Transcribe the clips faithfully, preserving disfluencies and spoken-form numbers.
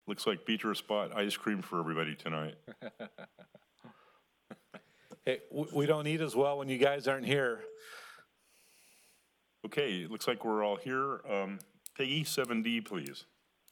Looks like Beatrice bought ice cream for everybody tonight. Hey, we don't eat as well when you guys aren't here. Okay, it looks like we're all here. Um, Peggy, seven D, please.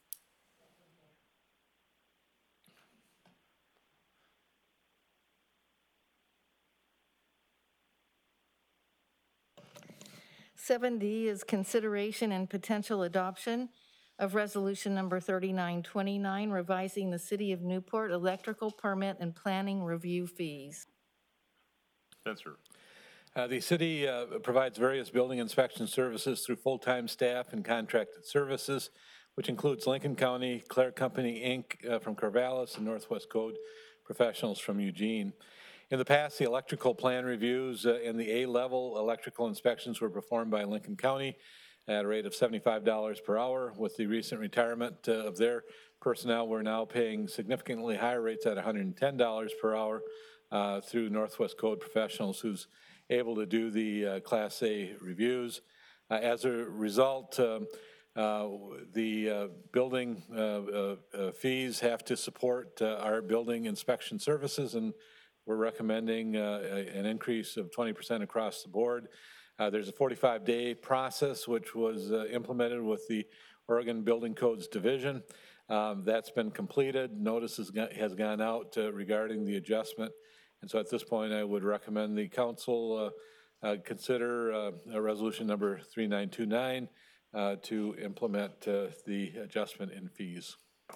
seven D is consideration and potential adoption of resolution number thirty-nine twenty-nine, revising the City of Newport electrical permit and planning review fees. Spencer. Uh, the city uh, provides various building inspection services through full-time staff and contracted services, which includes Lincoln County, Clare Company, Incorporated uh, from Corvallis, and Northwest Code professionals from Eugene. In the past, the electrical plan reviews uh, and the A-level electrical inspections were performed by Lincoln County at a rate of seventy-five dollars per hour. With the recent retirement uh, of their personnel, we're now paying significantly higher rates at one hundred ten dollars per hour uh, through Northwest Code professionals who's able to do the uh, Class A reviews. Uh, as a result, um, uh, the uh, building uh, uh, uh, fees have to support uh, our building inspection services, and we're recommending uh, an increase of twenty percent across the board. Uh, there's a forty-five day process which was uh, implemented with the Oregon Building Codes Division. Um, that's been completed. Notice has, got, has gone out uh, regarding the adjustment. And so at this point, I would recommend the council uh, uh, consider uh, a resolution number three nine two nine uh, to implement uh, the adjustment in fees.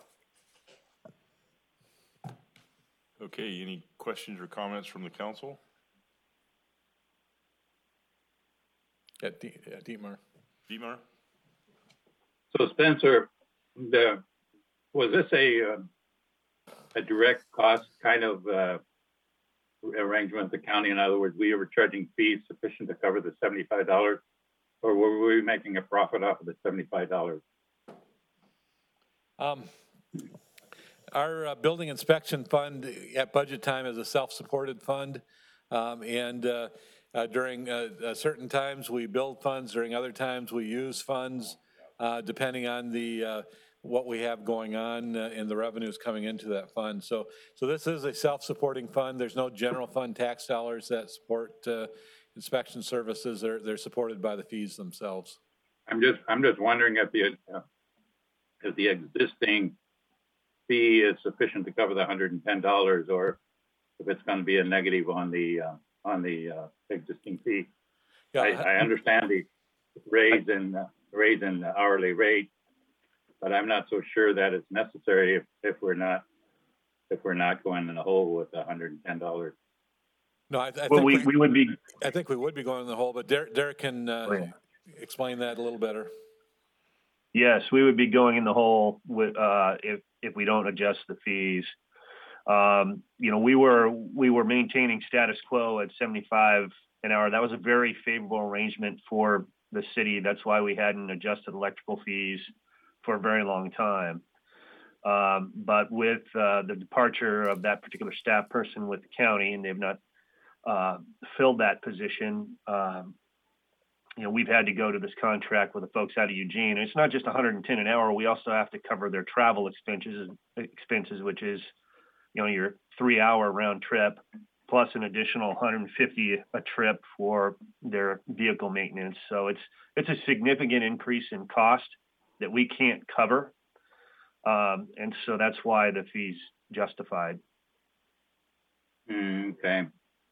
Okay, any questions or comments from the council? Yeah, D- yeah, Dietmar. Dietmar? So Spencer, the, was this a, uh, a direct cost kind of uh, arrangement with the county? In other words, we were charging fees sufficient to cover the seventy-five dollars, or were we making a profit off of the seventy-five dollars? Um, our uh, building inspection fund at budget time is a self-supported fund, um, and uh, uh, during uh, uh, certain times we build funds, during other times we use funds, uh, depending on the uh, what we have going on uh, and the revenues coming into that fund. So, so this is a self-supporting fund. There's no general fund tax dollars that support uh, inspection services. They're, they're supported by the fees themselves. I'm just, I'm just wondering if the, uh, if the existing fee is sufficient to cover the one hundred ten dollars, or if it's going to be a negative on the, uh, on the uh, existing fee. Yeah, I, I understand the raise in, uh, raise in the hourly rate, but I'm not so sure that it's necessary if, if we're not if we're not going in the hole with one hundred ten dollars. No, I, I well, think we, we, we would be. I think we would be going in the hole, but Derek, Derek can uh, oh, yeah. explain that a little better. Yes, we would be going in the hole with uh, if if we don't adjust the fees. Um, you know, we were we were maintaining status quo at seventy-five an hour. That was a very favorable arrangement for the city. That's why we hadn't adjusted electrical fees for a very long time. Um, but with uh, the departure of that particular staff person with the county, and they've not uh, filled that position, um, you know, we've had to go to this contract with the folks out of Eugene. And it's not just one hundred ten an hour. We also have to cover their travel expenses, expenses, which is, you know, your three-hour round trip, plus an additional one hundred fifty a trip for their vehicle maintenance. So it's it's a significant increase in cost that we can't cover. Um, and so that's why the fee's justified. Mm, okay.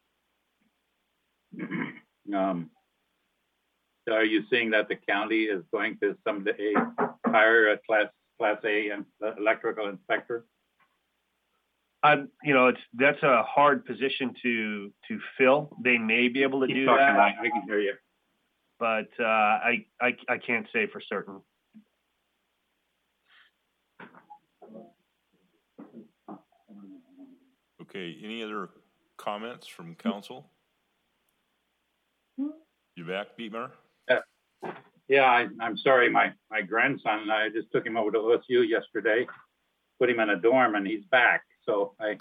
um, so are you seeing that the county is going to someday hire a class class A electrical inspector? I'm, you know, it's that's a hard position to to fill. They may be able to Keep do talking, that. Mike. I can hear you. But uh, I, I I can't say for certain. Okay, any other comments from council? You back, Dietmar? Yeah, yeah I, I'm sorry. My my grandson, I just took him over to O S U yesterday, put him in a dorm, and he's back. So I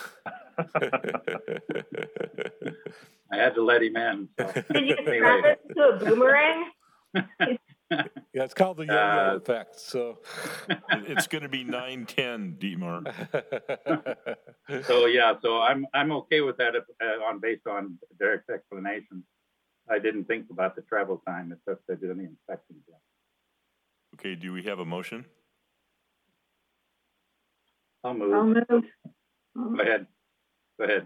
I had to let him in. So. Did you anyway. snap it to a boomerang? Yeah, it's called the yo-yo Uh, effect, so. It's going to be nine ten, Dietmar. So, yeah, so I'm, I'm okay with that if, uh, on, based on Derek's explanation. I didn't think about the travel time, it's just to do the inspections. Yeah. Okay, do we have a motion? I'll I'll move. move. Go ahead. Go ahead.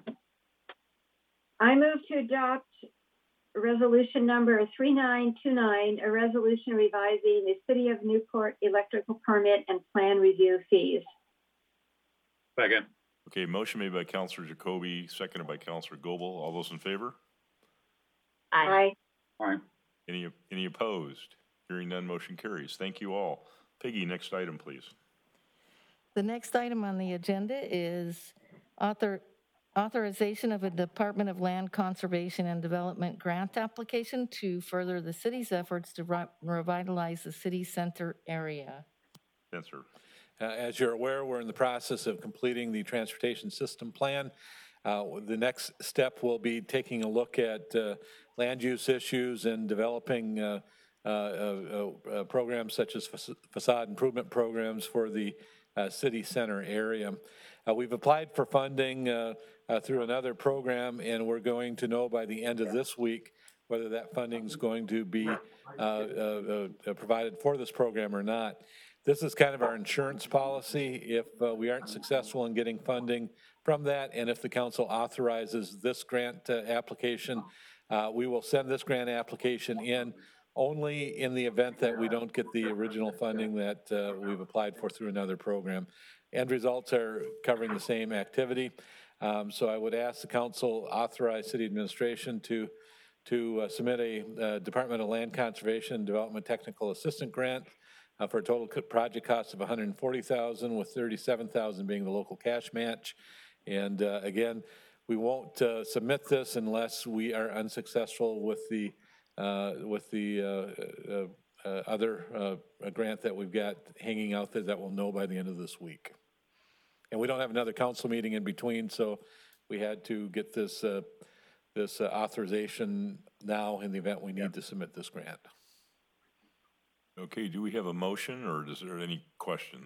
I move to adopt resolution number three nine two nine, a resolution revising the City of Newport electrical permit and plan review fees. Second. Okay, motion made by Counselor Jacoby, seconded by Counselor Goebel. All those in favor? Aye. Fine. Any, any opposed? Hearing none, motion carries. Thank you all. Peggy, next item, please. The next item on the agenda is author, authorization of a Department of Land Conservation and Development grant application to further the city's efforts to re- revitalize the city center area. Spencer. Uh, As you're aware, we're in the process of completing the transportation system plan. Uh, The next step will be taking a look at uh, land use issues and developing uh, uh, uh, uh, programs such as fac- facade improvement programs for the uh, city center area. Uh, We've applied for funding uh, uh, through another program, and we're going to know by the end of this week whether that funding is going to be uh, uh, uh, provided for this program or not. This is kind of our insurance policy. If uh, we aren't successful in getting funding from that, and if the council authorizes this grant uh, application, uh, we will send this grant application in only in the event that we don't get the original funding that uh, we've applied for through another program. End results are covering the same activity. Um, So I would ask the council authorize city administration to to uh, submit a uh, Department of Land Conservation and Development Technical Assistant Grant uh, for a total co- project cost of one hundred forty thousand dollars, with thirty-seven thousand dollars being the local cash match. And uh, again, we won't uh, submit this unless we are unsuccessful with the uh, with the uh, uh, uh, other uh, grant that we've got hanging out there that we'll know by the end of this week. And we don't have another council meeting in between, so we had to get this uh, this uh, authorization now in the event we need to submit this grant. Okay, do we have a motion, or is there any questions?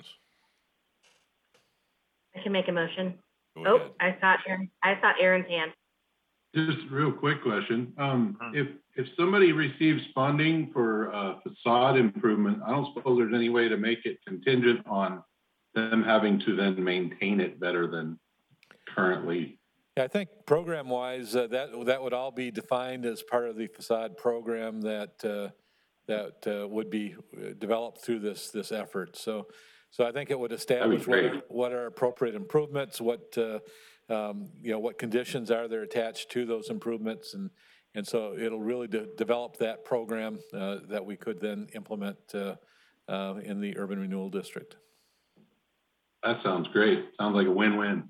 I can make a motion. Go Oh, ahead. I saw Aaron, I saw Aaron's hand. Just a real quick question. Um, if, if somebody receives funding for uh, facade improvement, I don't suppose there's any way to make it contingent on them having to then maintain it better than currently. Yeah, I think program-wise, uh, that that would all be defined as part of the facade program that uh, that uh, would be developed through this this effort. So, so I think it would establish what are, what are appropriate improvements, what uh, um, you know, what conditions are there attached to those improvements, and and so it'll really de- develop that program uh, that we could then implement uh, uh, in the urban renewal district. That sounds great. Sounds like a win-win.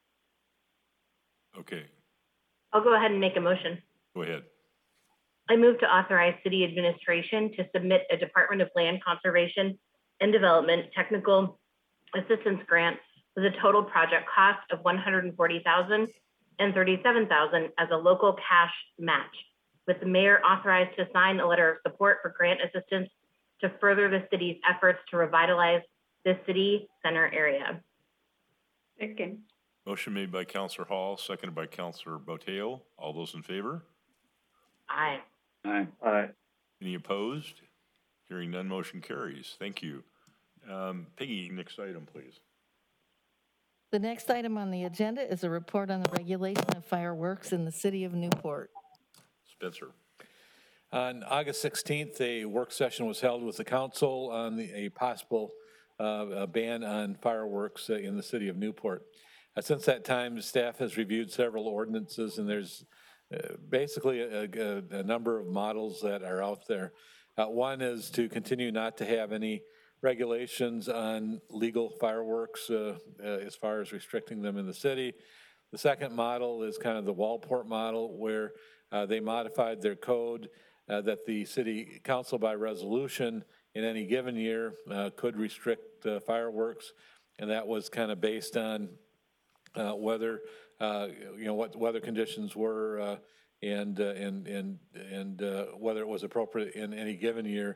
Okay, I'll go ahead and make a motion. go ahead. I move to authorize city administration to submit a Department of Land Conservation and Development technical assistance grant with a total project cost of one hundred forty thousand dollars and thirty-seven thousand dollars as a local cash match, with the mayor authorized to sign a letter of support for grant assistance to further the city's efforts to revitalize the city center area. Second. Motion made by Counselor Hall, seconded by Counselor Botello. All those in favor? Aye. Aye. Aye. Any opposed? Hearing none, motion carries. Thank you. Um, Peggy, next item, please. The next item on the agenda is a report on the regulation of fireworks in the city of Newport. Spencer. On August sixteenth, a work session was held with the council on the, a possible uh, a ban on fireworks uh, in the city of Newport. Uh, since that time, staff has reviewed several ordinances, and there's uh, basically a, a, a number of models that are out there. Uh, one is to continue not to have any regulations on legal fireworks uh, uh, as far as restricting them in the city. The second model is kind of the Walport model, where uh, they modified their code uh, that the city council by resolution in any given year uh, could restrict uh, fireworks, and that was kind of based on uh, whether uh, you know what weather conditions were uh, and uh, and and and uh, whether it was appropriate in any given year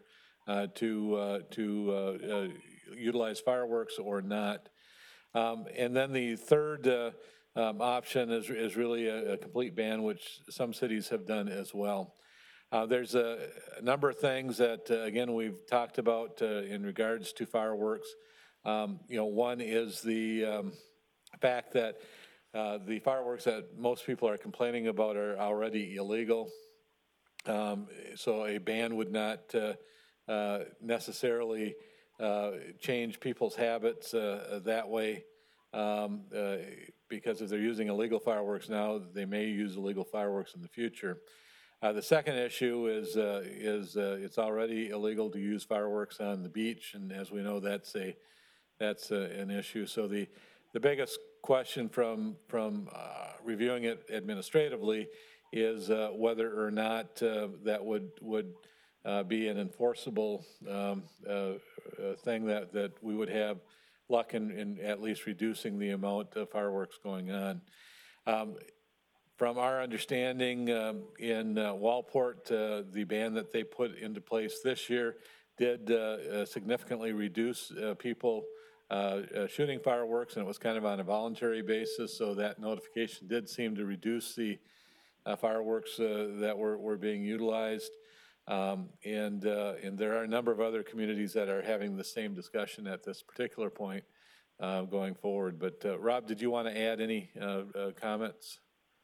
uh, to, uh, to uh, uh, utilize fireworks or not. Um, And then the third uh, um, option is, is really a, a complete ban, which some cities have done as well. Uh, There's a, a number of things that, uh, again, we've talked about uh, in regards to fireworks. Um, You know, one is the um, fact that uh, the fireworks that most people are complaining about are already illegal. Um, So a ban would not uh, uh, necessarily uh, change people's habits uh, that way. Um, uh, Because if they're using illegal fireworks now, they may use illegal fireworks in the future. Uh, the second issue is uh, is uh, it's already illegal to use fireworks on the beach, and as we know, that's a that's a, an issue. So the the biggest question from from uh, reviewing it administratively is uh, whether or not uh, that would would uh, be an enforceable um, uh, uh, thing that that we would have luck in, in at least reducing the amount of fireworks going on. Um, From our understanding, um, in uh, Walport, uh, the ban that they put into place this year did uh, uh, significantly reduce uh, people uh, uh, shooting fireworks, and it was kind of on a voluntary basis, so that notification did seem to reduce the uh, fireworks uh, that were, were being utilized. Um, and, uh, and there are a number of other communities that are having the same discussion at this particular point uh, going forward. But uh, Rob, did you want to add any uh, uh, comments?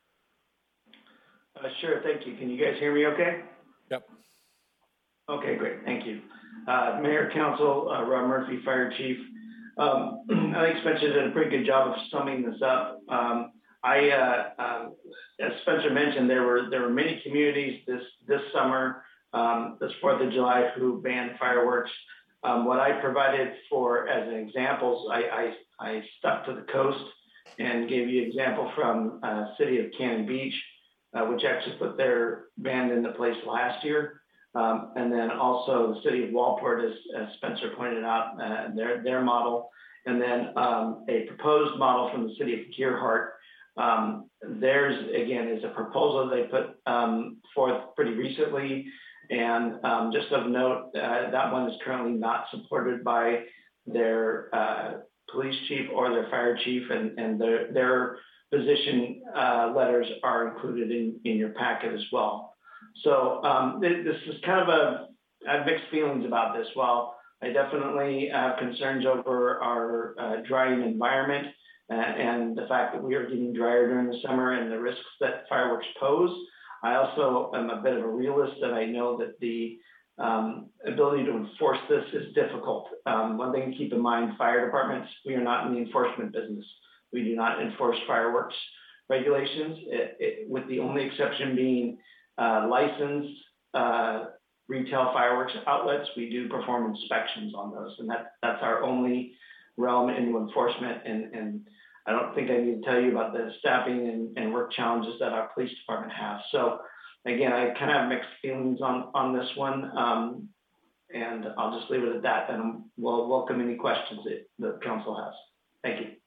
Uh, sure, thank you. Can you guys hear me okay? Yep. Okay, great, thank you. Uh, Mayor, Council, uh, Rob Murphy, Fire Chief. Um, I think Spencer did a pretty good job of summing this up. Um, I, uh, uh, as Spencer mentioned, there were there were many communities this this summer, um, this Fourth of July, who banned fireworks. Um, what I provided for as an examples, I, I I stuck to the coast and gave you an example from uh, City of Cannon Beach, uh, which actually put their ban into place last year. Um, and then also the City of Walport, as, as Spencer pointed out, uh, their, their model. And then um, a proposed model from the City of Gearhart. Um, theirs, again, is a proposal they put um, forth pretty recently. And um, just of note, uh, that one is currently not supported by their uh, police chief or their fire chief, and, and their, their position uh, letters are included in, in your packet as well. So um, this is kind of a, I have mixed feelings about this. While I definitely have concerns over our uh, drying environment uh, and the fact that we are getting drier during the summer and the risks that fireworks pose, I also am a bit of a realist, that I know that the um, ability to enforce this is difficult. Um, one thing to keep in mind, fire departments, we are not in the enforcement business. We do not enforce fireworks regulations, it, it, with the only exception being uh, licensed uh, retail fireworks outlets. We do perform inspections on those, and that, that's our only realm into enforcement. And, and I don't think I need to tell you about the staffing and, and work challenges that our police department has. So again, I kind of have mixed feelings on, on this one. Um, and I'll just leave it at that, and we'll welcome any questions that the council has. Thank you.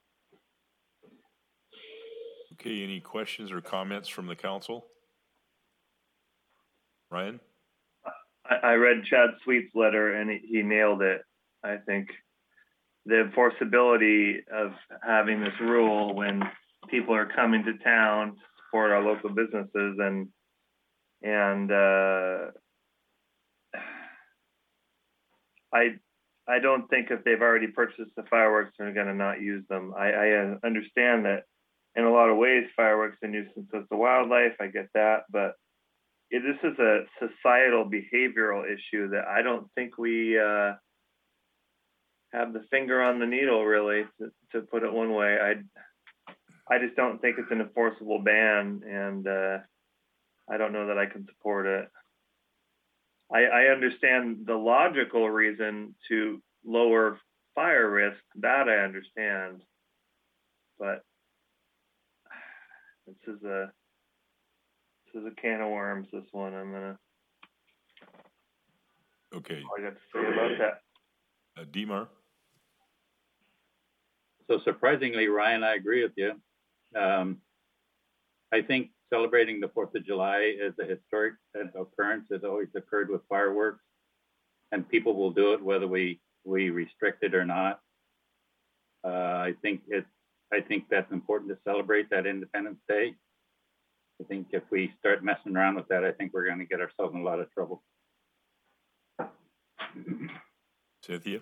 Okay, any questions or comments from the council? Ryan? I, I read Chad Sweet's letter and he, he nailed it. I think the enforceability of having this rule when people are coming to town to support our local businesses, and and uh, I I don't think if they've already purchased the fireworks, they're going to not use them. I, I understand that in a lot of ways, fireworks are a nuisance to the wildlife. I get that, but it, this is a societal behavioral issue that I don't think we uh, have the finger on the needle, really, to, to put it one way. I I just don't think it's an enforceable ban, and uh, I don't know that I can support it. I, I understand the logical reason to lower fire risk, that I understand, but this is a this is a can of worms. This one, I'm gonna. Okay. All I got to say about that. Uh, Dietmar? So surprisingly, Ryan, I agree with you. Um, I think celebrating the fourth of July is a historic occurrence. It's always occurred with fireworks. and people will do it whether we, we restrict it or not. Uh, I think it, I think that's important to celebrate that Independence Day. I think if we start messing around with that, I think we're going to get ourselves in a lot of trouble. Cynthia?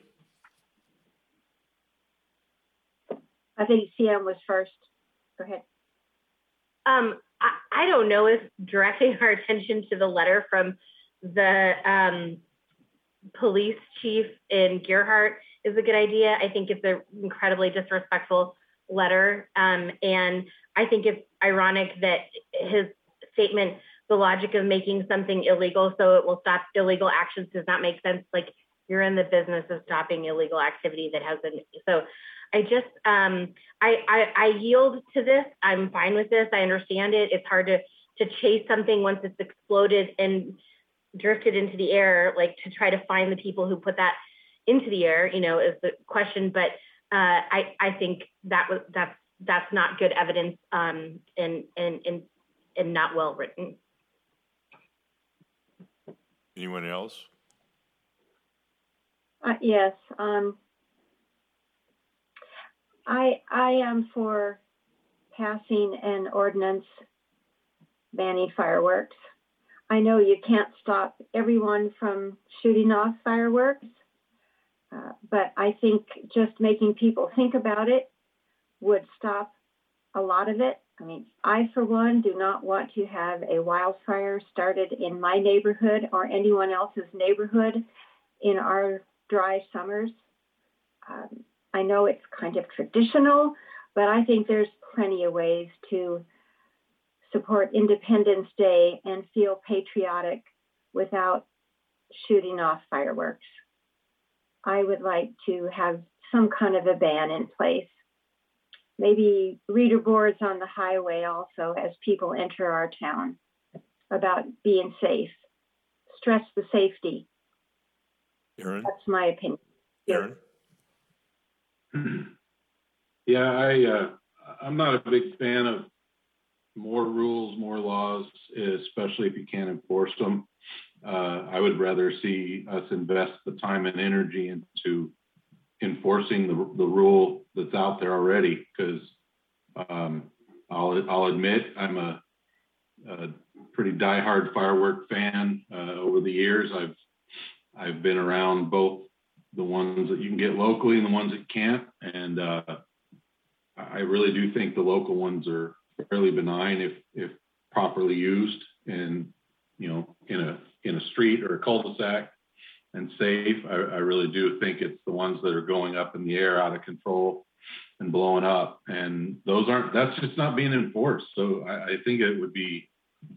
I think C M was first. Go ahead. Um, I, I don't know if directing our attention to the letter from the um, police chief in Gearhart is a good idea. I think it's an incredibly disrespectful letter. Um, and I think it's ironic that his statement, the logic of making something illegal so it will stop illegal actions, does not make sense. Like, you're in the business of stopping illegal activity that hasn't. So I just, um, I, I, I yield to this. I'm fine with this. I understand it. It's hard to, to chase something once it's exploded and drifted into the air, like to try to find the people who put that into the air, you know, is the question. But uh, I, I think that was, that's, that's not good evidence um, and, and, and, and not well written. Anyone else? Uh, yes. Um, I I am for passing an ordinance banning fireworks. I know you can't stop everyone from shooting off fireworks, uh, but I think just making people think about it would stop a lot of it. I mean, I, for one, do not want to have a wildfire started in my neighborhood or anyone else's neighborhood in our dry summers. Um, I know it's kind of traditional, but I think there's plenty of ways to support Independence Day and feel patriotic without shooting off fireworks. I would like to have some kind of a ban in place. Maybe reader boards on the highway also as people enter our town about being safe. Stress the safety. Aaron? That's my opinion. Aaron? Yeah, I, uh, I'm not a big fan of more rules, more laws, especially if you can't enforce them. Uh, I would rather see us invest the time and energy into enforcing the, the rule that's out there already, because um, I'll, I'll admit I'm a, a pretty diehard firework fan. Uh, over the years, I've I've been around both the ones that you can get locally and the ones that can't, and uh, I really do think the local ones are fairly benign if if properly used, and you know, in a in a street or a cul-de-sac and safe. I, I really do think it's the ones that are going up in the air out of control and blowing up, and those aren't, that's just not being enforced. So I, I think it would be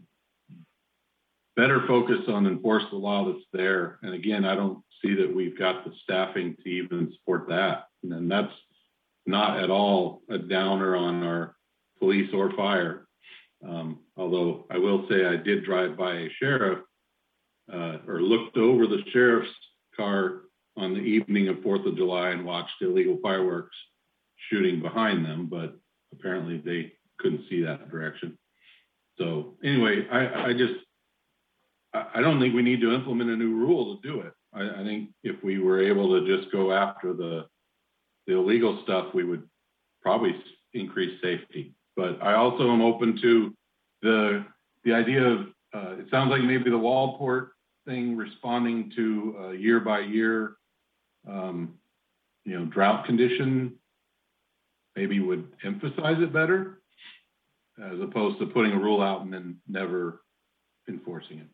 better focus on enforce the law that's there. And again, I don't see that we've got the staffing to even support that. And then that's not at all a downer on our police or fire. Um, although I will say I did drive by a sheriff uh, or looked over the sheriff's car on the evening of fourth of July and watched illegal fireworks shooting behind them, but apparently they couldn't see that direction. So anyway, I, I just, I don't think we need to implement a new rule to do it. I, I think if we were able to just go after the, the illegal stuff, we would probably increase safety. But I also am open to the, the idea of, uh, it sounds like maybe the Wallport thing responding to uh, year by year, um, you know, drought condition, maybe would emphasize it better as opposed to putting a rule out and then never enforcing it.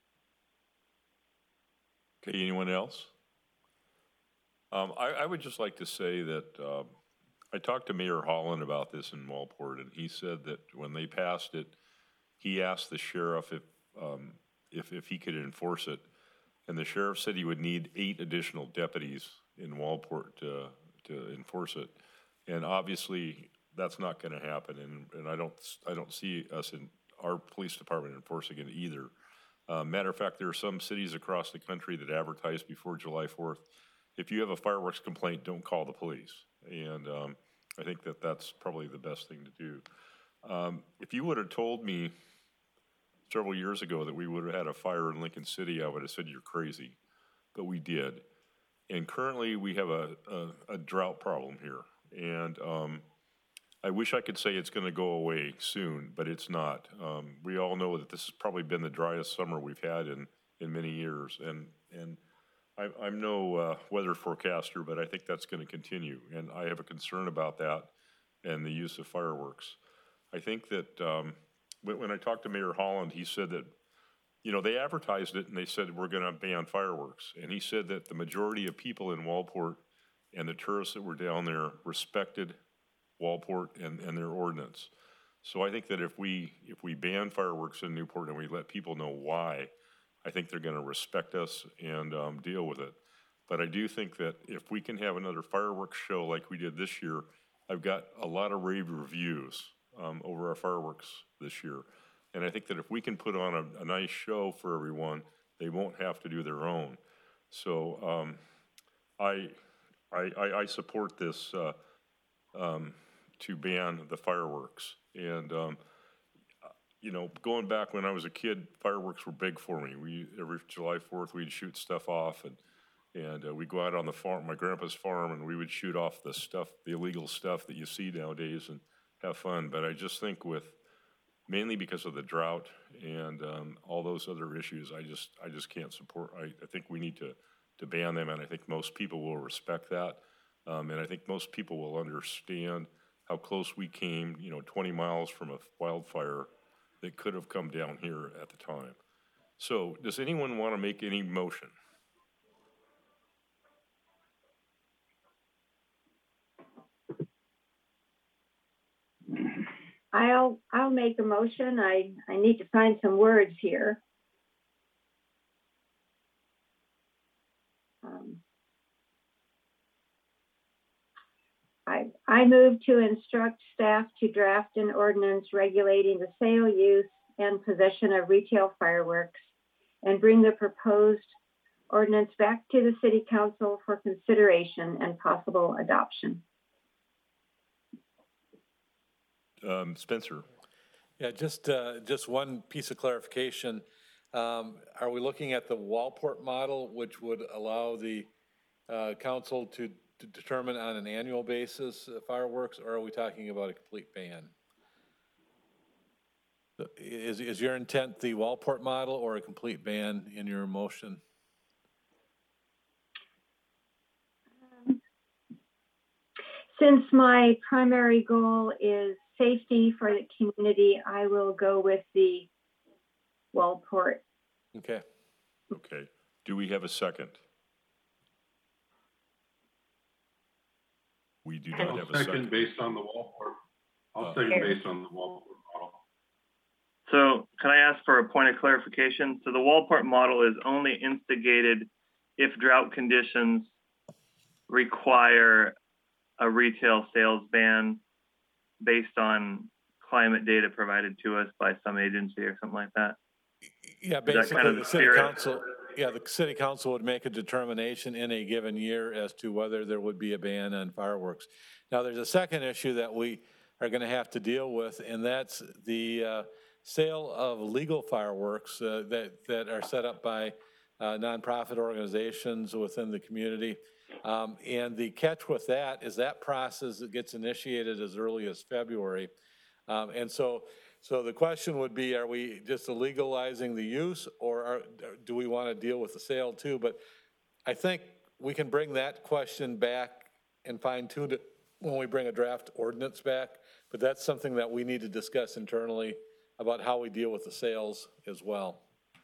Okay, anyone else? Um, I, I would just like to say that uh, I talked to Mayor Holland about this in Wallport, and he said that when they passed it, he asked the sheriff if, um, if, if he could enforce it, and the sheriff said he would need eight additional deputies in Wallport to, to enforce it. And obviously, that's not going to happen, and, and I don't I don't see us in our police department enforcing it either. Uh, matter of fact, there are some cities across the country that advertise before July fourth. If you have a fireworks complaint, don't call the police. And um, I think that that's probably the best thing to do. Um, if you would have told me several years ago that we would have had a fire in Lincoln City, I would have said you're crazy. but we did. And currently, we have a, a, a drought problem here. And um, I wish I could say it's going to go away soon, but it's not. Um, we all know that this has probably been the driest summer we've had in, in many years. And, and I, I'm no uh, weather forecaster, but I think that's going to continue. And I have a concern about that and the use of fireworks. I think that um, when, when I talked to Mayor Holland, he said that, you know, they advertised it and they said, we're going to ban fireworks. And he said that the majority of people in Walport and the tourists that were down there respected Walport and, and their ordinance. So I think that if we, if we ban fireworks in Newport and we let people know why, I think they're going to respect us and um, deal with it. But I do think that if we can have another fireworks show like we did this year, I've got a lot of rave reviews um, over our fireworks this year. And I think that if we can put on a, a nice show for everyone, they won't have to do their own. So um, I, I, I, I support this uh, um, to ban the fireworks. And, um, you know, going back when I was a kid, fireworks were big for me. We, every July fourth, we'd shoot stuff off, and and uh, we'd go out on the farm, my grandpa's farm, and we would shoot off the stuff, the illegal stuff that you see nowadays and have fun. But I just think with, mainly because of the drought and um, all those other issues, I just I just can't support. I, I think we need to, to ban them, and I think most people will respect that. Um, and I think most people will understand how close we came, you know, twenty miles from a wildfire that could have come down here at the time. So does anyone want to make any motion? I'll, I'll make a motion. I, I need to find some words here. Um, I, I move to instruct staff to draft an ordinance regulating the sale, use, and possession of retail fireworks and bring the proposed ordinance back to the City Council for consideration and possible adoption. Um, Spencer. Yeah, just, uh, just one piece of clarification. Um, Are we looking at the Walport model, which would allow the uh, council to, to determine on an annual basis uh, fireworks, or are we talking about a complete ban? Is, is your intent the Walport model or a complete ban in your motion? Since my primary goal is safety for the community, I will go with the Walport. Okay. Okay. Do we have a second? We do not I'll have a second. second based on the Walport. I'll Uh, second based on the Walport model. So can I ask for a point of clarification? So the Walport model is only instigated if drought conditions require a retail sales ban based on climate data provided to us by some agency or something like that? Yeah, that basically kind of the the city spirit? council, yeah, the city council would make a determination in a given year as to whether there would be a ban on fireworks. Now, there's a second issue that we are going to have to deal with, and that's the uh, sale of legal fireworks uh, that, that are set up by uh, nonprofit organizations within the community. Um, and the catch with that is that process that gets initiated as early as February. Um, and so, so the question would be, are we just legalizing the use, or are, do we want to deal with the sale too? But I think we can bring that question back and fine tune it when we bring a draft ordinance back. But that's something that we need to discuss internally about how we deal with the sales as well.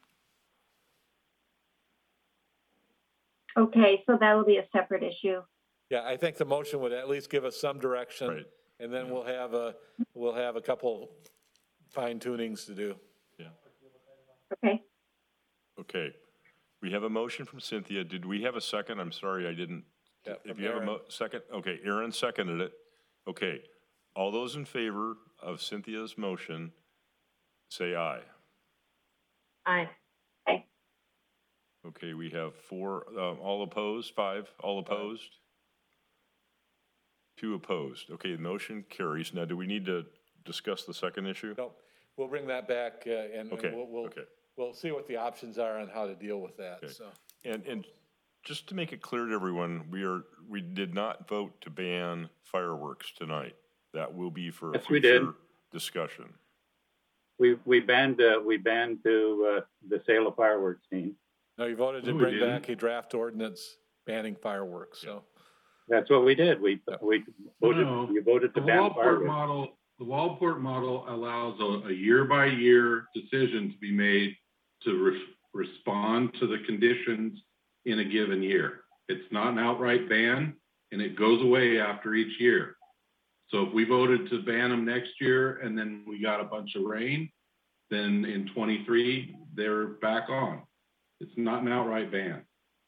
Okay, so that will be a separate issue. Yeah, I think the motion would at least give us some direction, Right. and then we'll have a, we'll have a couple fine tunings to do. Yeah. Okay. Okay. We have a motion from Cynthia. Did we have a second? I'm sorry, I didn't. Yeah, If from you have a Aaron. mo- second, okay, Aaron seconded it. Okay. All those in favor of Cynthia's motion, say aye. Aye. Okay, we have four, um, all opposed, five, all opposed? Two opposed. Okay, the motion carries. Now, do we need to discuss the second issue? No, we'll bring that back, uh, and and Okay, we'll, we'll, okay. we'll see what the options are on how to deal with that, Okay. so. And, and just to make it clear to everyone, we are, we did not vote to ban fireworks tonight. That will be for a Yes, we did. future discussion. We, we banned, uh, we banned to, uh, the sale of fireworks, Dean. No, you voted to No, we bring didn't. back a draft ordinance banning fireworks, so. That's what we did. We, we voted, No. we voted to The ban Wallport fireworks. model, the Wallport model allows a, a year-by-year decision to be made to re- respond to the conditions in a given year. It's not an outright ban, and it goes away after each year. So if we voted to ban them next year and then we got a bunch of rain, then in twenty-three, they're back on. It's not an outright ban.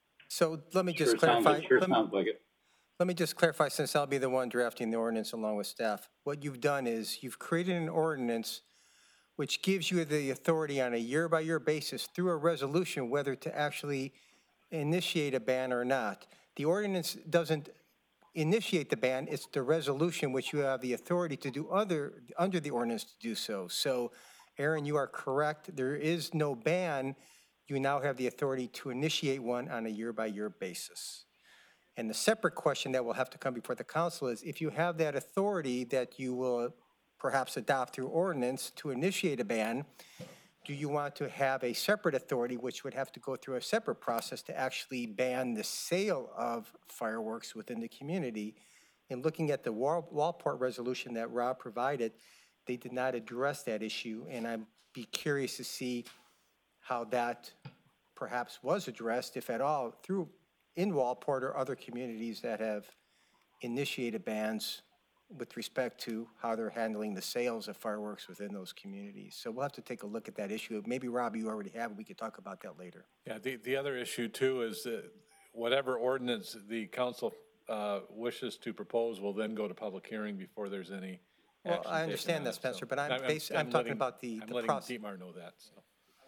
So let me just Sure sounds, clarify. it sure let me- sounds like it. Let me just clarify, since I'll be the one drafting the ordinance along with staff. What you've done is you've created an ordinance which gives you the authority on a year-by-year basis through a resolution whether to actually initiate a ban or not. The ordinance doesn't initiate the ban, it's the resolution which you have the authority to do other, under the ordinance to do so. So, Aaron, you are correct. There is no ban. You now have the authority to initiate one on a year-by-year basis. And the separate question that will have to come before the council is, if you have that authority that you will perhaps adopt through ordinance to initiate a ban, do you want to have a separate authority which would have to go through a separate process to actually ban the sale of fireworks within the community? And looking at the Wal- Wallport resolution that Rob provided, they did not address that issue, and I'd be curious to see how that perhaps was addressed, if at all, through in Wallport or other communities that have initiated bans with respect to how they're handling the sales of fireworks within those communities. So we'll have to take a look at that issue. Maybe, Rob, you already have, we could talk about that later. Yeah, the, the other issue too is that whatever ordinance the council uh, wishes to propose will then go to public hearing before there's any Well, action I taken understand on that, it, so- Spencer, but I'm basi- I'm talking letting- about the- I'm the letting process. Dietmar know that, so.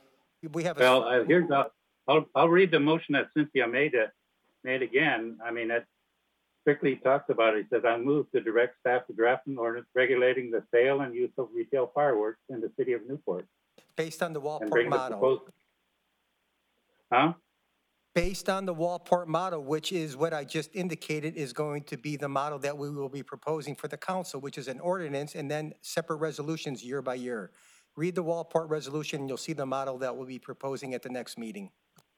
We have a. Well, uh, here's, a- I'll, I'll read the motion that Cynthia made it, made again. I mean, that strictly talks about it. He says, I move to direct staff to draft an ordinance regulating the sale and use of retail fireworks in the city of Newport. Based on the And Wallport bring the model. proposed. Huh? Based on the Wallport model, which is what I just indicated is going to be the model that we will be proposing for the council, which is an ordinance and then separate resolutions year by year. Read the Wallport resolution, and you'll see the model that we'll be proposing at the next meeting.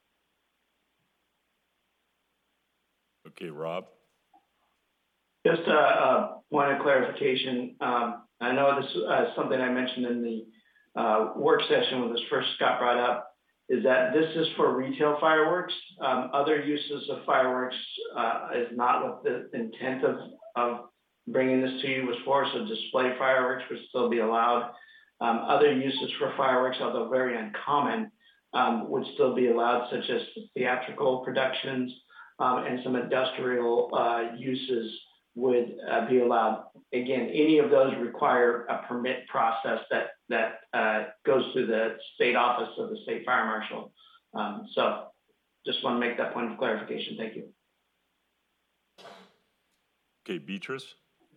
Okay, Rob? Just a, a point of clarification. Um, I know this is uh, something I mentioned in the uh, work session when this first got brought up, is that this is for retail fireworks. Um, other uses of fireworks uh, is not what the intent of, of bringing this to you was for, so display fireworks would still be allowed. Um, other uses for fireworks, although very uncommon, um, would still be allowed, such as theatrical productions um, and some industrial uh, uses would uh, be allowed. Again, any of those require a permit process that that uh, goes through the state office of the state fire marshal. Um, so just want to make that point of clarification. Thank you. Okay, Beatrice?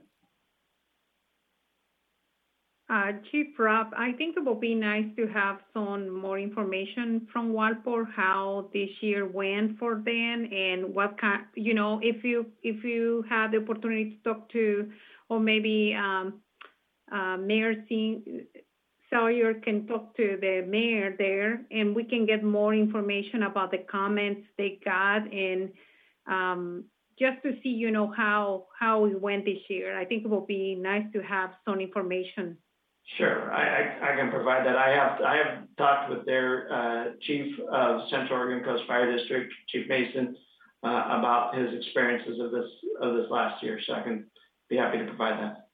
Uh, Chief Rob, I think it would be nice to have some more information from Walport, how this year went for them and what kind, you know, if you, if you had the opportunity to talk to, or maybe um, uh, Mayor Sawyer can talk to the mayor there, and we can get more information about the comments they got, and um, just to see, you know, how, how it went this year. I think it would be nice to have some information. Sure, I, I, I can provide that. I have I have talked with their uh, chief of Central Oregon Coast Fire District, Chief Mason, uh, about his experiences of this of this last year. So I can be happy to provide that.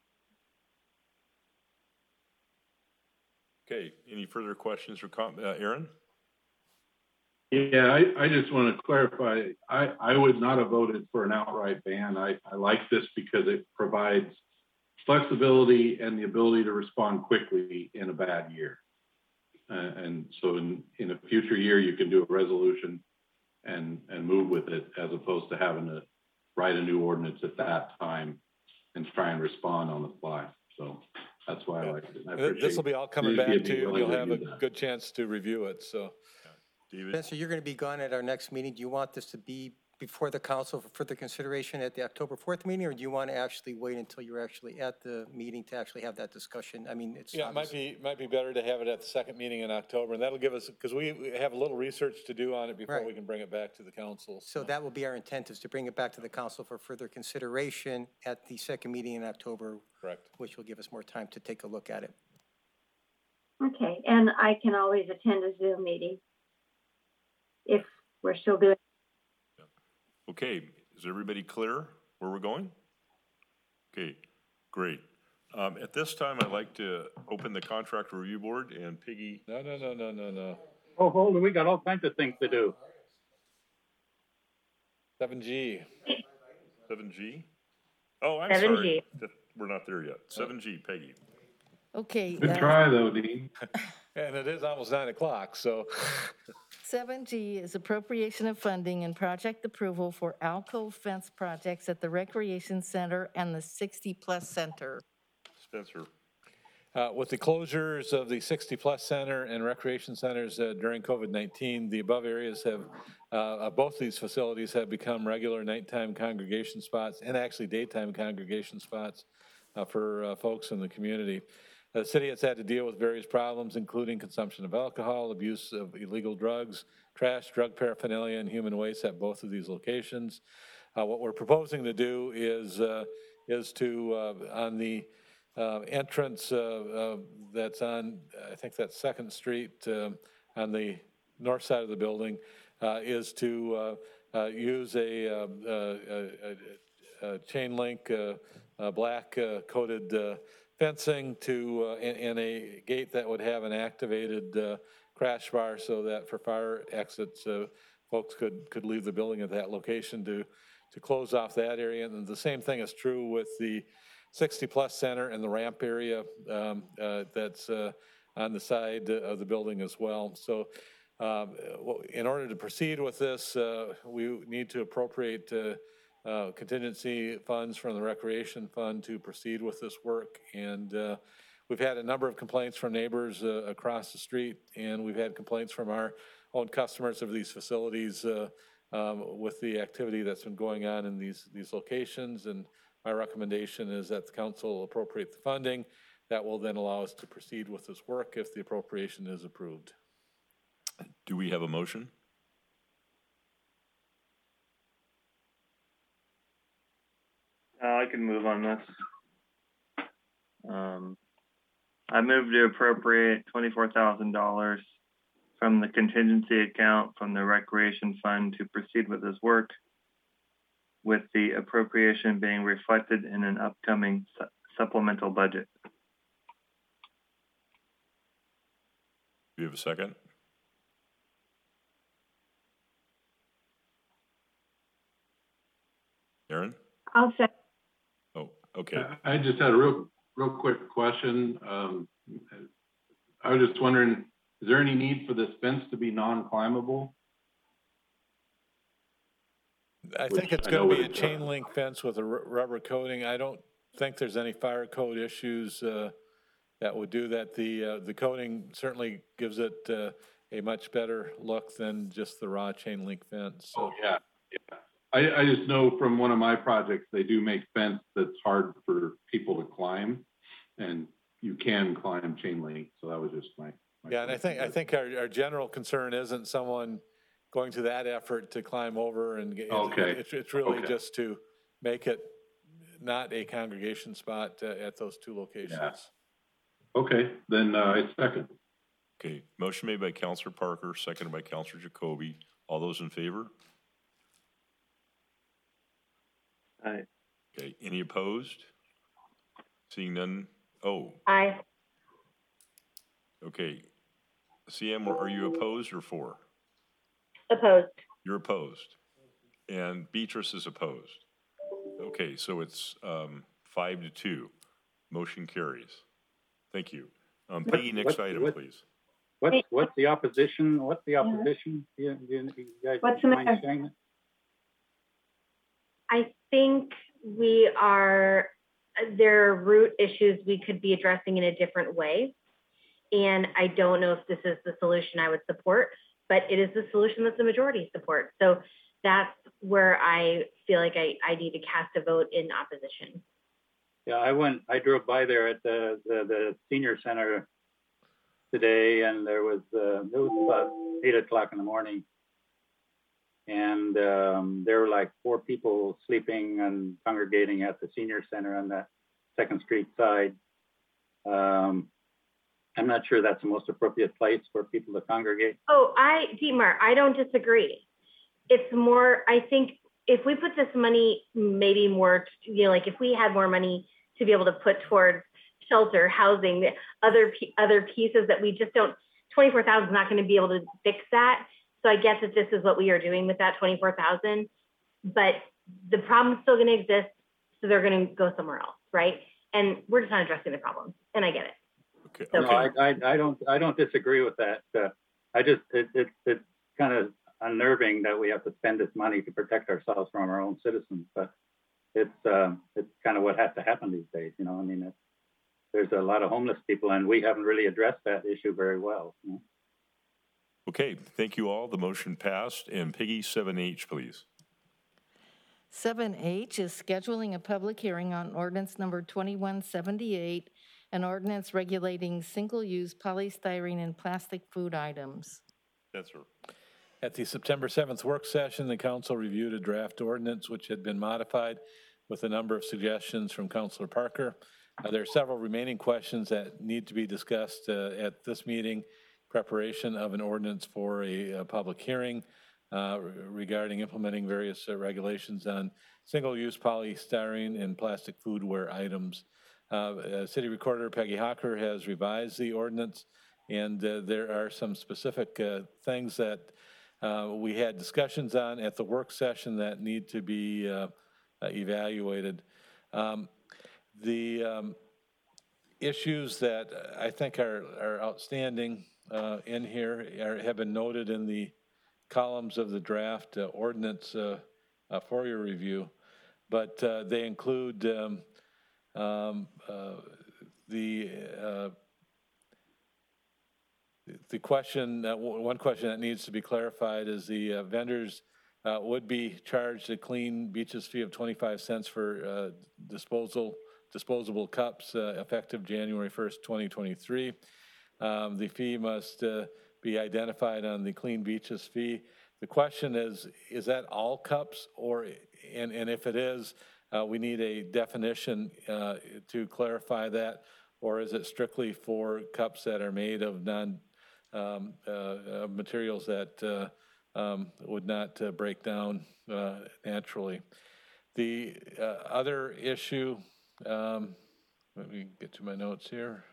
Okay, any further questions or com, uh, Aaron? Yeah, I, I just want to clarify, I, I would not have voted for an outright ban. I, I like this because it provides flexibility and the ability to respond quickly in a bad year. Uh, and so in, in a future year, you can do a resolution and, and move with it, as opposed to having to write a new ordinance at that time and try and respond on the fly. So that's why I like it. I This will be all coming you back being to you, and willing you'll to have do a that. good chance to review it, so. David? Spencer, you're going to be gone at our next meeting. Do you want this to be before the council for further consideration at the October fourth meeting, or do you want to actually wait until you're actually at the meeting to actually have that discussion? I mean, it's. Yeah, it might be, might be better to have it at the second meeting in October, and that'll give us, because we we have a little research to do on it before Right. we can bring it back to the council. So that will be our intent, is to bring it back to the council for further consideration at the second meeting in October. Correct. Which will give us more time to take a look at it. Okay, and I can always attend a Zoom meeting if we're still doing. Okay, is everybody clear where we're going? Okay, great. Um, at this time, I'd like to open the contract review board and Peggy. No, no, no, no, no, no. Oh, hold on, we got all kinds of things to do. Seven G. Seven G? Oh, I'm seven G. sorry. Th- We're not there yet. Seven G, Peggy. Okay. Good uh, try though, Dean. And it is almost nine o'clock, so. seven G is appropriation of funding and project approval for alcove fence projects at the Recreation Center and the sixty-plus Center. Spencer. Uh, With the closures of the sixty-plus center and recreation centers uh, during COVID nineteen, the above areas have, uh, uh, both these facilities have become regular nighttime congregation spots and actually daytime congregation spots uh, for uh, folks in the community. The city has had to deal with various problems, including consumption of alcohol, abuse of illegal drugs, trash, drug paraphernalia, and human waste at both of these locations. Uh, What we're proposing to do is, uh, is to, uh, on the uh, entrance uh, uh, that's on, I think that's Second Street, um, on the north side of the building, uh, is to uh, uh, use a, uh, uh, a, a, a chain link, uh, uh, black uh, coated uh, fencing to, uh, and, and a gate that would have an activated uh, crash bar so that for fire exits, uh, folks could, could leave the building at that location to, to close off that area. And the same thing is true with the sixty-plus center and the ramp area um, uh, that's uh, on the side of the building as well. So um, in order to proceed with this, uh, we need to appropriate uh, uh, contingency funds from the Recreation Fund to proceed with this work. And uh, we've had a number of complaints from neighbors uh, across the street, and we've had complaints from our own customers of these facilities uh, um, with the activity that's been going on in these, these locations. And my recommendation is that the council appropriate the funding. That will then allow us to proceed with this work if the appropriation is approved. Do we have a motion? Uh, I can move on this. Um, I move to appropriate twenty-four thousand dollars from the contingency account from the Recreation Fund to proceed with this work, with the appropriation being reflected in an upcoming su- supplemental budget. Do you have a second? Aaron? I'll say. Oh, okay. I just had a real, real quick question. Um, I was just wondering, is there any need for this fence to be non-climbable? I Which think it's I going know to be a it is, chain uh, link fence with a ru- rubber coating. I don't think there's any fire code issues uh, that would do that. The, uh, the coating certainly gives it uh, a much better look than just the raw chain link fence. So. Oh, yeah, yeah. I, I just know from one of my projects, they do make fence that's hard for people to climb, and you can climb chain link, so that was just my. my Yeah, and I think, I think our, our general concern isn't someone going to that effort to climb over and get. Okay. It's, it's really Okay. just to make it not a congregation spot uh, at those two locations. Yeah. Okay, then uh, it's second. Okay, motion made by Counselor Parker, seconded by Counselor Jacoby. All those in favor? Aye. Okay, any opposed? Seeing none? Oh, Aye. okay. C M, are you opposed or for? Opposed. You're opposed. And Beatrice is opposed. Okay, so it's um, five to two. Motion carries. Thank you. Um, What- Peggy, next what- item, what- please. What's, what's the opposition, what's the opposition? You, you you guys What's the mind matter? saying it? I think we are, there are root issues we could be addressing in a different way. And I don't know if this is the solution I would support. but it is the solution that the majority supports. So that's where I feel like I, I need to cast a vote in opposition. Yeah, I went, I drove by there at the, the, the senior center today, and there was, uh, it was about eight o'clock in the morning. And um, there were like four people sleeping and congregating at the senior center on that Second Street side. Um, I'm not sure that's the most appropriate place for people to congregate. Oh, I, Dietmar, I don't disagree. It's more, I think if we put this money, maybe more, you know, like if we had more money to be able to put towards shelter, housing, other other pieces that we just don't, twenty-four thousand is not going to be able to fix that. So I guess that this is what we are doing with that twenty-four thousand, but the problem's still going to exist. So they're going to go somewhere else, right? And we're just not addressing the problem, and I get it. Okay. No, okay. I, I, I don't, I don't disagree with that. Uh, I just, it, it, it's kind of unnerving that we have to spend this money to protect ourselves from our own citizens, but it's, um, it's kind of what has to happen these days. You know, I mean, it's, there's a lot of homeless people, and we haven't really addressed that issue very well. You know? Okay, thank you all. The motion passed. And Peggy, seven H, please. seven H is scheduling a public hearing on ordinance number twenty-one seventy-eight, an ordinance regulating single-use polystyrene and plastic food items. Yes, sir. At the September seventh work session, the council reviewed a draft ordinance which had been modified with a number of suggestions from Councilor Parker. Uh, there are several remaining questions that need to be discussed uh, at this meeting, preparation of an ordinance for a, a public hearing uh, regarding implementing various uh, regulations on single-use polystyrene and plastic foodware items. Uh, uh, City Recorder Peggy Hocker has revised the ordinance, and uh, there are some specific uh, things that uh, we had discussions on at the work session that need to be uh, uh, evaluated. Um, the um, issues that I think are, are outstanding uh, in here are, have been noted in the columns of the draft uh, ordinance uh, uh, for your review, but uh, they include um, um, uh, the uh, the question, uh, one question that needs to be clarified is the uh, vendors uh, would be charged a clean beaches fee of twenty-five cents for uh, disposal disposable cups uh, effective January first, twenty twenty-three. Um, the fee must uh, be identified on the Clean Beaches fee. The question is, is that all cups, or, and, and if it is, uh, we need a definition uh, to clarify that, or is it strictly for cups that are made of non, um, uh, materials that uh, um, would not uh, break down uh, naturally? The uh, other issue, um, let me get to my notes here.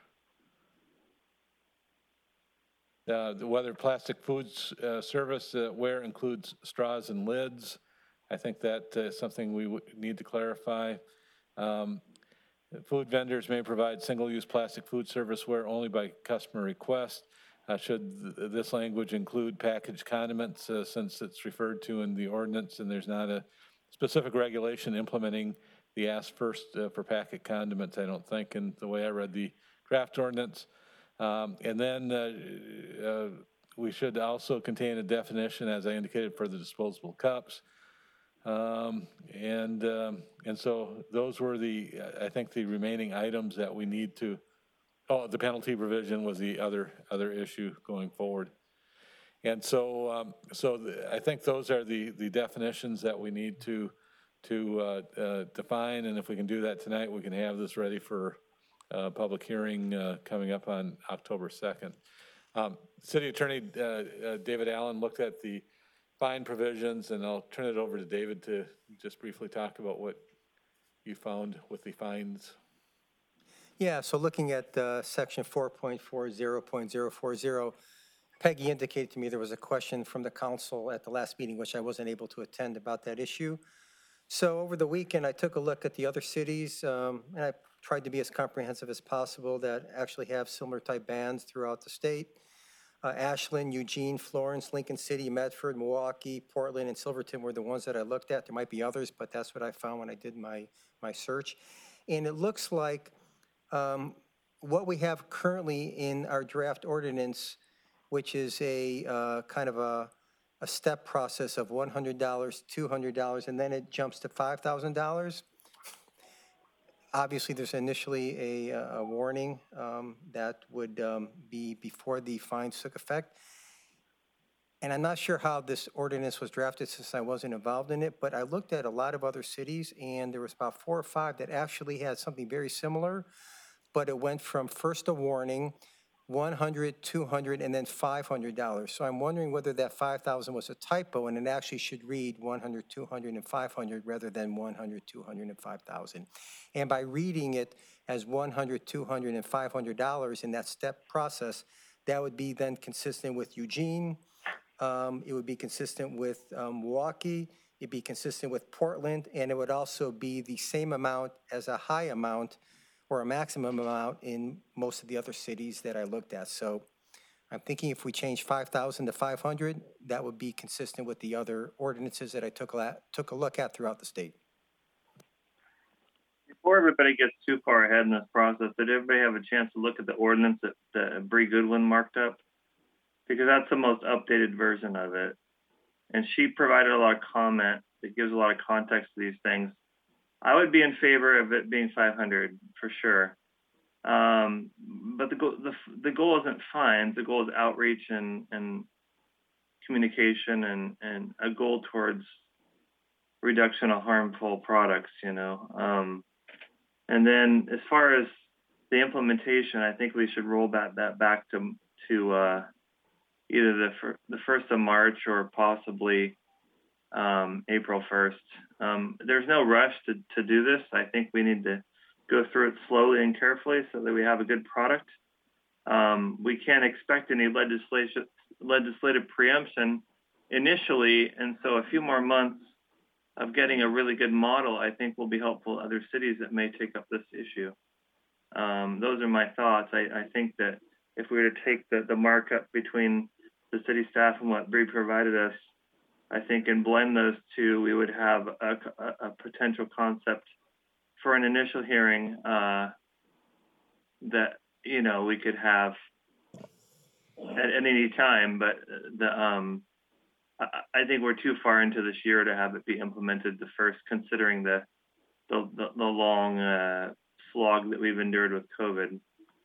Uh, whether plastic foods uh, service uh, ware includes straws and lids. I think that is uh, something we w need to clarify. Um, food vendors may provide single-use plastic food serviceware only by customer request. Uh, should th this language include packaged condiments, uh, since it's referred to in the ordinance and there's not a specific regulation implementing the ask first uh, for packet condiments, I don't think, in the way I read the draft ordinance. Um, and then uh, uh, we should also contain a definition, as I indicated, for the disposable cups. Um, and um, and so those were the, I think, the remaining items that we need to, oh, the penalty provision was the other other issue going forward. And so um, so the, I think those are the, the definitions that we need to, to uh, uh, define. And if we can do that tonight, we can have this ready for Uh, public hearing uh, coming up on October second. Um, City Attorney uh, uh, David Allen looked at the fine provisions, and I'll turn it over to David to just briefly talk about what you found with the fines. Yeah, so looking at uh, section four point four zero point zero four zero, Peggy indicated to me there was a question from the council at the last meeting, which I wasn't able to attend, about that issue. So over the weekend, I took a look at the other cities, um, and I tried to be as comprehensive as possible that actually have similar type bans throughout the state. Uh, Ashland, Eugene, Florence, Lincoln City, Medford, Milwaukee, Portland, and Silverton were the ones that I looked at. There might be others, but that's what I found when I did my, my search. And it looks like um, what we have currently in our draft ordinance which is a uh, kind of a, a step process of one hundred dollars, two hundred dollars, and then it jumps to five thousand dollars. Obviously, there's initially a, a warning um, that would um, be before the fines took effect. And I'm not sure how this ordinance was drafted since I wasn't involved in it, but I looked at a lot of other cities, and there was about four or five that actually had something very similar, but it went from first a warning, one hundred, two hundred, and then five hundred dollars. So I'm wondering whether that five thousand was a typo and it actually should read one hundred, two hundred, and five hundred rather than one hundred, two hundred, and five thousand. And by reading it as one hundred, two hundred, and five hundred dollars in that step process, that would be then consistent with Eugene. Um, it would be consistent with um, Milwaukee. It'd be consistent with Portland, and it would also be the same amount as a high amount or a maximum amount in most of the other cities that I looked at. So I'm thinking if we change five thousand to five hundred, that would be consistent with the other ordinances that I took a, took a look at throughout the state. Before everybody gets too far ahead in this process, did everybody have a chance to look at the ordinance that, that Bree Goodwin marked up? Because that's the most updated version of it. And she provided a lot of comment that gives a lot of context to these things. I would be in favor of it being five hundred for sure. Um, but the goal, the, the goal isn't fines. The goal is outreach and, and communication and, and a goal towards reduction of harmful products, you know. Um, and then as far as the implementation, I think we should roll that, that back to, to uh, either the, fir- the first of March or possibly um, April first. Um, there's no rush to, to do this. I think we need to go through it slowly and carefully so that we have a good product. Um, we can't expect any legislation, legislative preemption initially, and so a few more months of getting a really good model, I think, will be helpful to other cities that may take up this issue. Um, those are my thoughts. I, I think that if we were to take the, the markup between the city staff and what Bree provided us, I think, and blend those two, we would have a, a, a potential concept for an initial hearing uh, that, you know, we could have at, at any time. But the um, I, I think we're too far into this year to have it be implemented the first, considering the the, the, the long uh, slog that we've endured with COVID.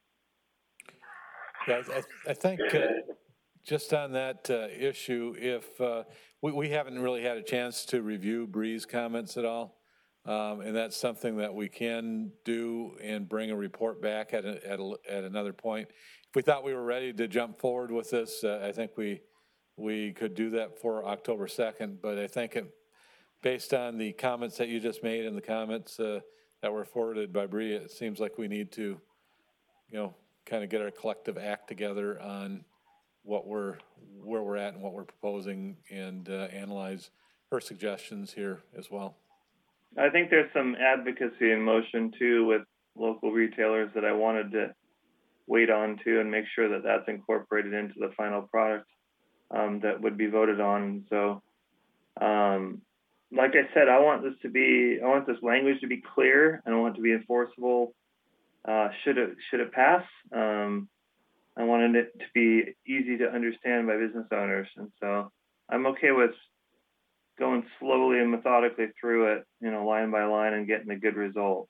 Yeah, I, I think uh, just on that uh, issue, if uh, we, we haven't really had a chance to review Bree's comments at all, um, and that's something that we can do and bring a report back at a, at, a, at another point. If we thought we were ready to jump forward with this, uh, I think we we could do that for October second. But I think it, based on the comments that you just made and the comments uh, that were forwarded by Bree, it seems like we need to, you know, kind of get our collective act together on what we're, where we're at and what we're proposing, and uh, analyze her suggestions here as well. I think there's some advocacy in motion too with local retailers that I wanted to wait on too and make sure that that's incorporated into the final product um, that would be voted on. So, um, like I said, I want this to be, I want this language to be clear, and I want it to be enforceable. Uh, should it should it pass? Um, I wanted it to be easy to understand by business owners, and so I'm okay with going slowly and methodically through it, you know, line by line, and getting a good result.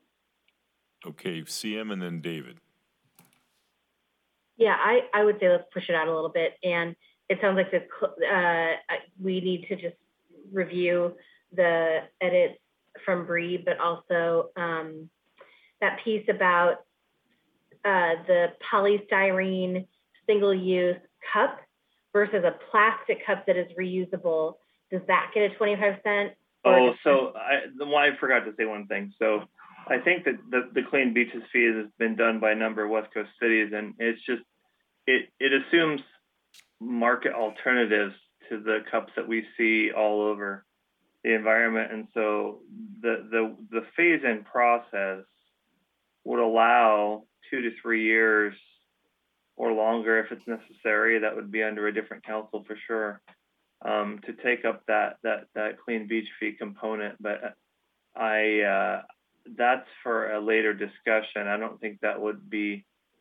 Okay, C M and then David. Yeah, I, I would say let's push it out a little bit, and it sounds like the uh, we need to just review the edits from Bree, but also um, that piece about uh, the polystyrene single-use cup versus a plastic cup that is reusable. Does that get a twenty-five cent? Oh, so I, well, I forgot to say one thing. So I think that the, the Clean Beaches fee has been done by a number of West Coast cities, and it's just, it, it assumes market alternatives to the cups that we see all over the environment. And so the, the, the phase-in process would allow two to three years or longer if it's necessary. That would be under a different council for sure, um, to take up that, that, that Clean Beach fee component. But I, uh, that's for a later discussion. I don't think that would be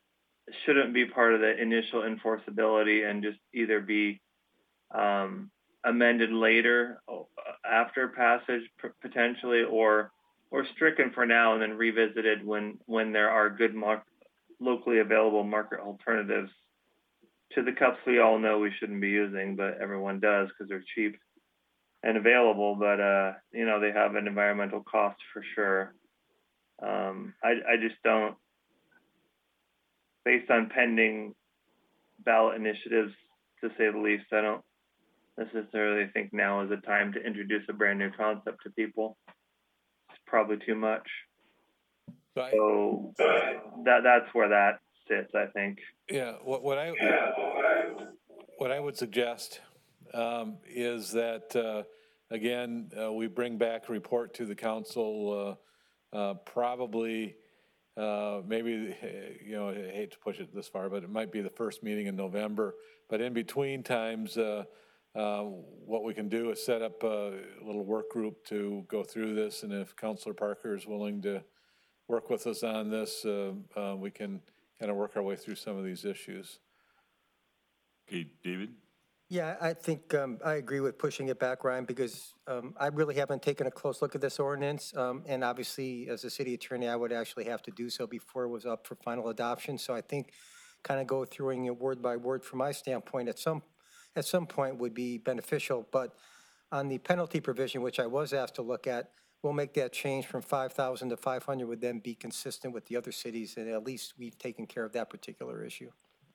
shouldn't be part of the initial enforceability and just either be um, amended later after passage potentially, or or stricken for now and then revisited when when there are good mar- locally available market alternatives to the cups we all know we shouldn't be using, but everyone does because they're cheap and available. But uh, you know, they have an environmental cost for sure. Um, I I just don't, based on pending ballot initiatives, to say the least, I don't necessarily think now is the time to introduce a brand new concept to people. It's probably too much. So, I, so that that's where that sits, I think. Yeah, what, what I what I would suggest um, is that uh, again uh, we bring back a report to the council, uh, uh, probably uh, maybe you know, I hate to push it this far, but it might be the first meeting in November. But in between times, uh, uh, what we can do is set up a little work group to go through this, and if Councilor Parker is willing to work with us on this, uh, uh, we can kind of work our way through some of these issues. Okay, David? Yeah, I think um, I agree with pushing it back, Ryan, because um, I really haven't taken a close look at this ordinance. Um, and obviously, as a city attorney, I would actually have to do so before it was up for final adoption. So I think kind of go through it word by word from my standpoint at some at some point would be beneficial. But on the penalty provision, which I was asked to look at, we'll make that change from five thousand to five hundred, would then be consistent with the other cities, and at least we've taken care of that particular issue.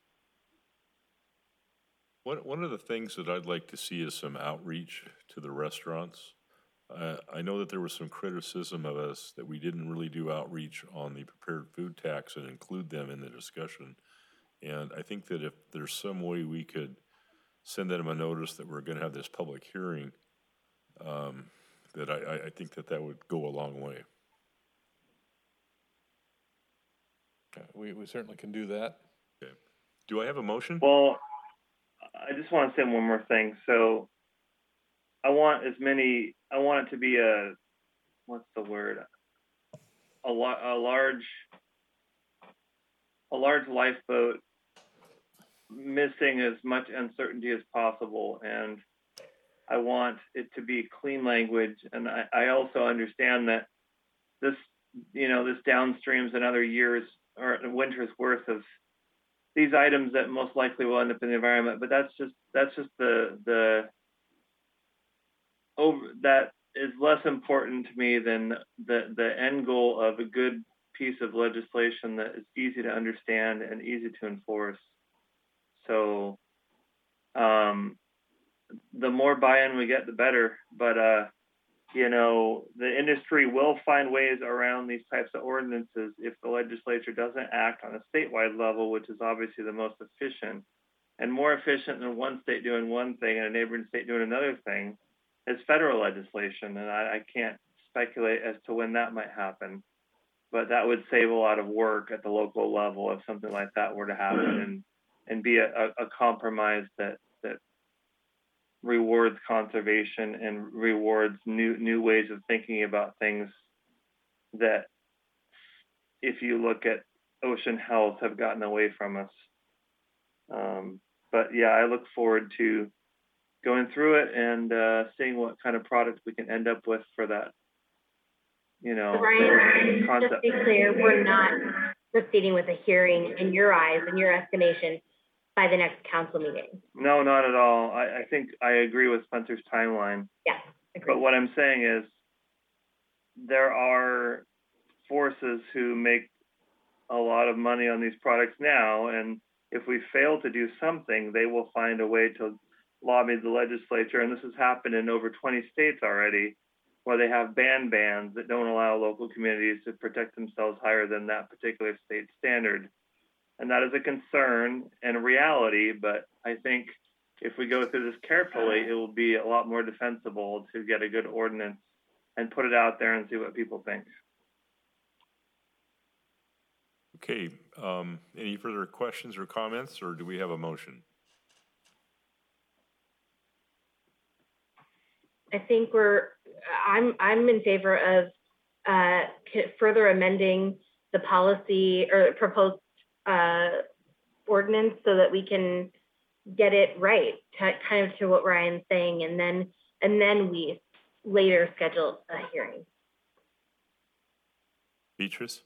One, one of the things that I'd like to see is some outreach to the restaurants. Uh, I know that there was some criticism of us that we didn't really do outreach on the prepared food tax and include them in the discussion. And I think that if there's some way we could send them a notice that we're going to have this public hearing, um, that I, I think that that would go a long way. Okay, we, we certainly can do that. Okay. Do I have a motion? Well, I just want to say one more thing. So I want as many, I want it to be a, what's the word? A, a large, a large lifeboat missing as much uncertainty as possible. And I want it to be clean language. And I, I also understand that this, you know, this downstreams another year's or winter's worth of these items that most likely will end up in the environment. But that's just, that's just the, the, over, that is less important to me than the, the end goal of a good piece of legislation that is easy to understand and easy to enforce. So, um, the more buy-in we get, the better. But, uh, you know, the industry will find ways around these types of ordinances if the legislature doesn't act on a statewide level, which is obviously the most efficient. And more efficient than one state doing one thing and a neighboring state doing another thing is federal legislation. And I, I can't speculate as to when that might happen. But that would save a lot of work at the local level if something like that were to happen, and, and be a, a compromise that that rewards conservation and rewards new new ways of thinking about things that, if you look at ocean health, have gotten away from us. Um, but yeah, I look forward to going through it and uh, seeing what kind of product we can end up with for that. You know, Ryan, concept. Just to be clear, we're not proceeding with a hearing in your eyes, in your estimation, by the next council meeting. No, not at all. I, I think I agree with Spencer's timeline. Yes, agree. But what I'm saying is there are forces who make a lot of money on these products now, and if we fail to do something, they will find a way to lobby the legislature. And this has happened in over twenty states already, where they have ban bans that don't allow local communities to protect themselves higher than that particular state standard. And that is a concern and a reality, but I think if we go through this carefully, it will be a lot more defensible to get a good ordinance and put it out there and see what people think. Okay, um, any further questions or comments, or do we have a motion? I think we're, I'm, I'm in favor of uh, further amending the policy or proposed uh, ordinance so that we can get it right, to, kind of to what Ryan's saying, and then and then we later schedule a hearing. Beatrice?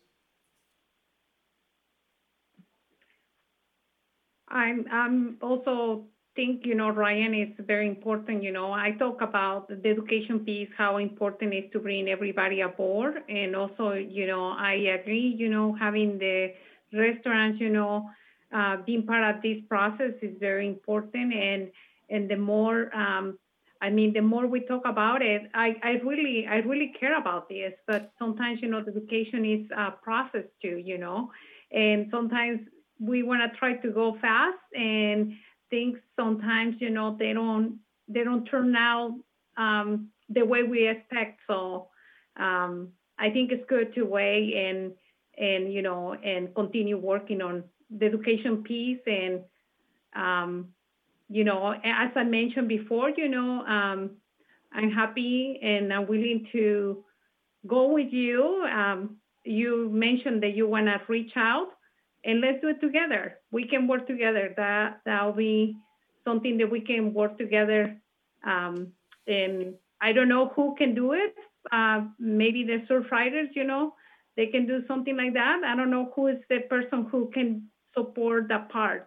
I'm I'm also think, you know, Ryan, is very important. You know, I talk about the education piece, how important it is to bring everybody aboard. And also, you know, I agree, you know, having the restaurants, you know, uh, being part of this process is very important. And and the more, um, I mean, the more we talk about it, I, I really, I really care about this. But sometimes, you know, the education is a process too, you know, and sometimes we want to try to go fast, and things sometimes, you know, they don't they don't turn out um, the way we expect. So um, I think it's good to wait and and you know and continue working on the education piece. And um, you know, as I mentioned before, you know, um, I'm happy and I'm willing to go with you. Um, you mentioned that you want to reach out. And let's do it together. We can work together. That that'll be something that we can work together. Um, and I don't know who can do it. Uh, maybe the surf riders, you know, they can do something like that. I don't know who is the person who can support that part.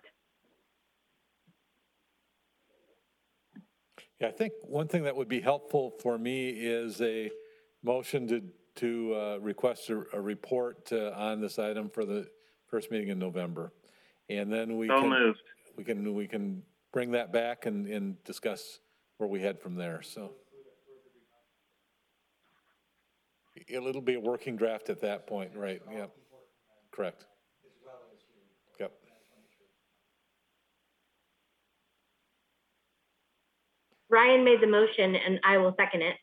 Yeah, I think one thing that would be helpful for me is a motion to to uh, request a, a report uh, on this item for the first meeting in November, and then we So can moved. we can we can bring that back and, and discuss where we head from there. So it'll be a working draft at that point, right? Yep, correct. Yep. Ryan made the motion, and I will second it.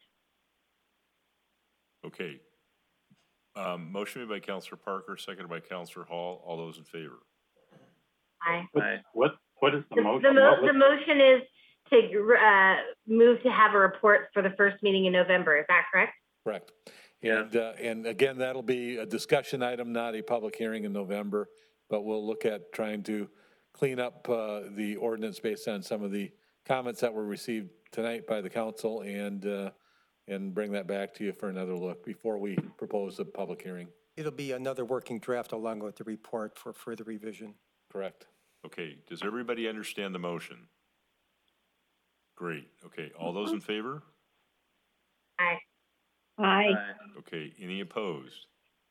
Okay. Um, motion made by Counselor Parker, seconded by Counselor Hall. All those in favor? Aye. Aye. What, what is the The, motion? the, What mo- was- the motion is to uh, move to have a report for the first meeting in November. Is that correct? Correct. Yeah. And, uh, and again, that'll be a discussion item, not a public hearing in November, but we'll look at trying to clean up uh, the ordinance based on some of the comments that were received tonight by the council, and uh, and bring that back to you for another look before we propose a public hearing. It'll be another working draft along with the report for further revision. Correct. Okay, does everybody understand the motion? Great, okay, all those in favor? Aye. Aye. Aye. Okay, any opposed?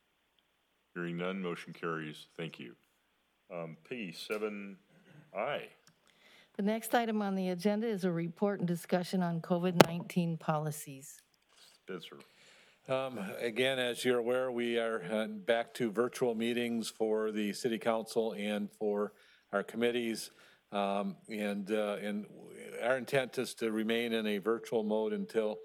Hearing none, motion carries. Thank you. Um, P seven I. The next item on the agenda is a report and discussion on COVID nineteen policies. Spencer. Um, again, as you're aware, we are uh, back to virtual meetings for the city council and for our committees. Um, and, uh, and our intent is to remain in a virtual mode until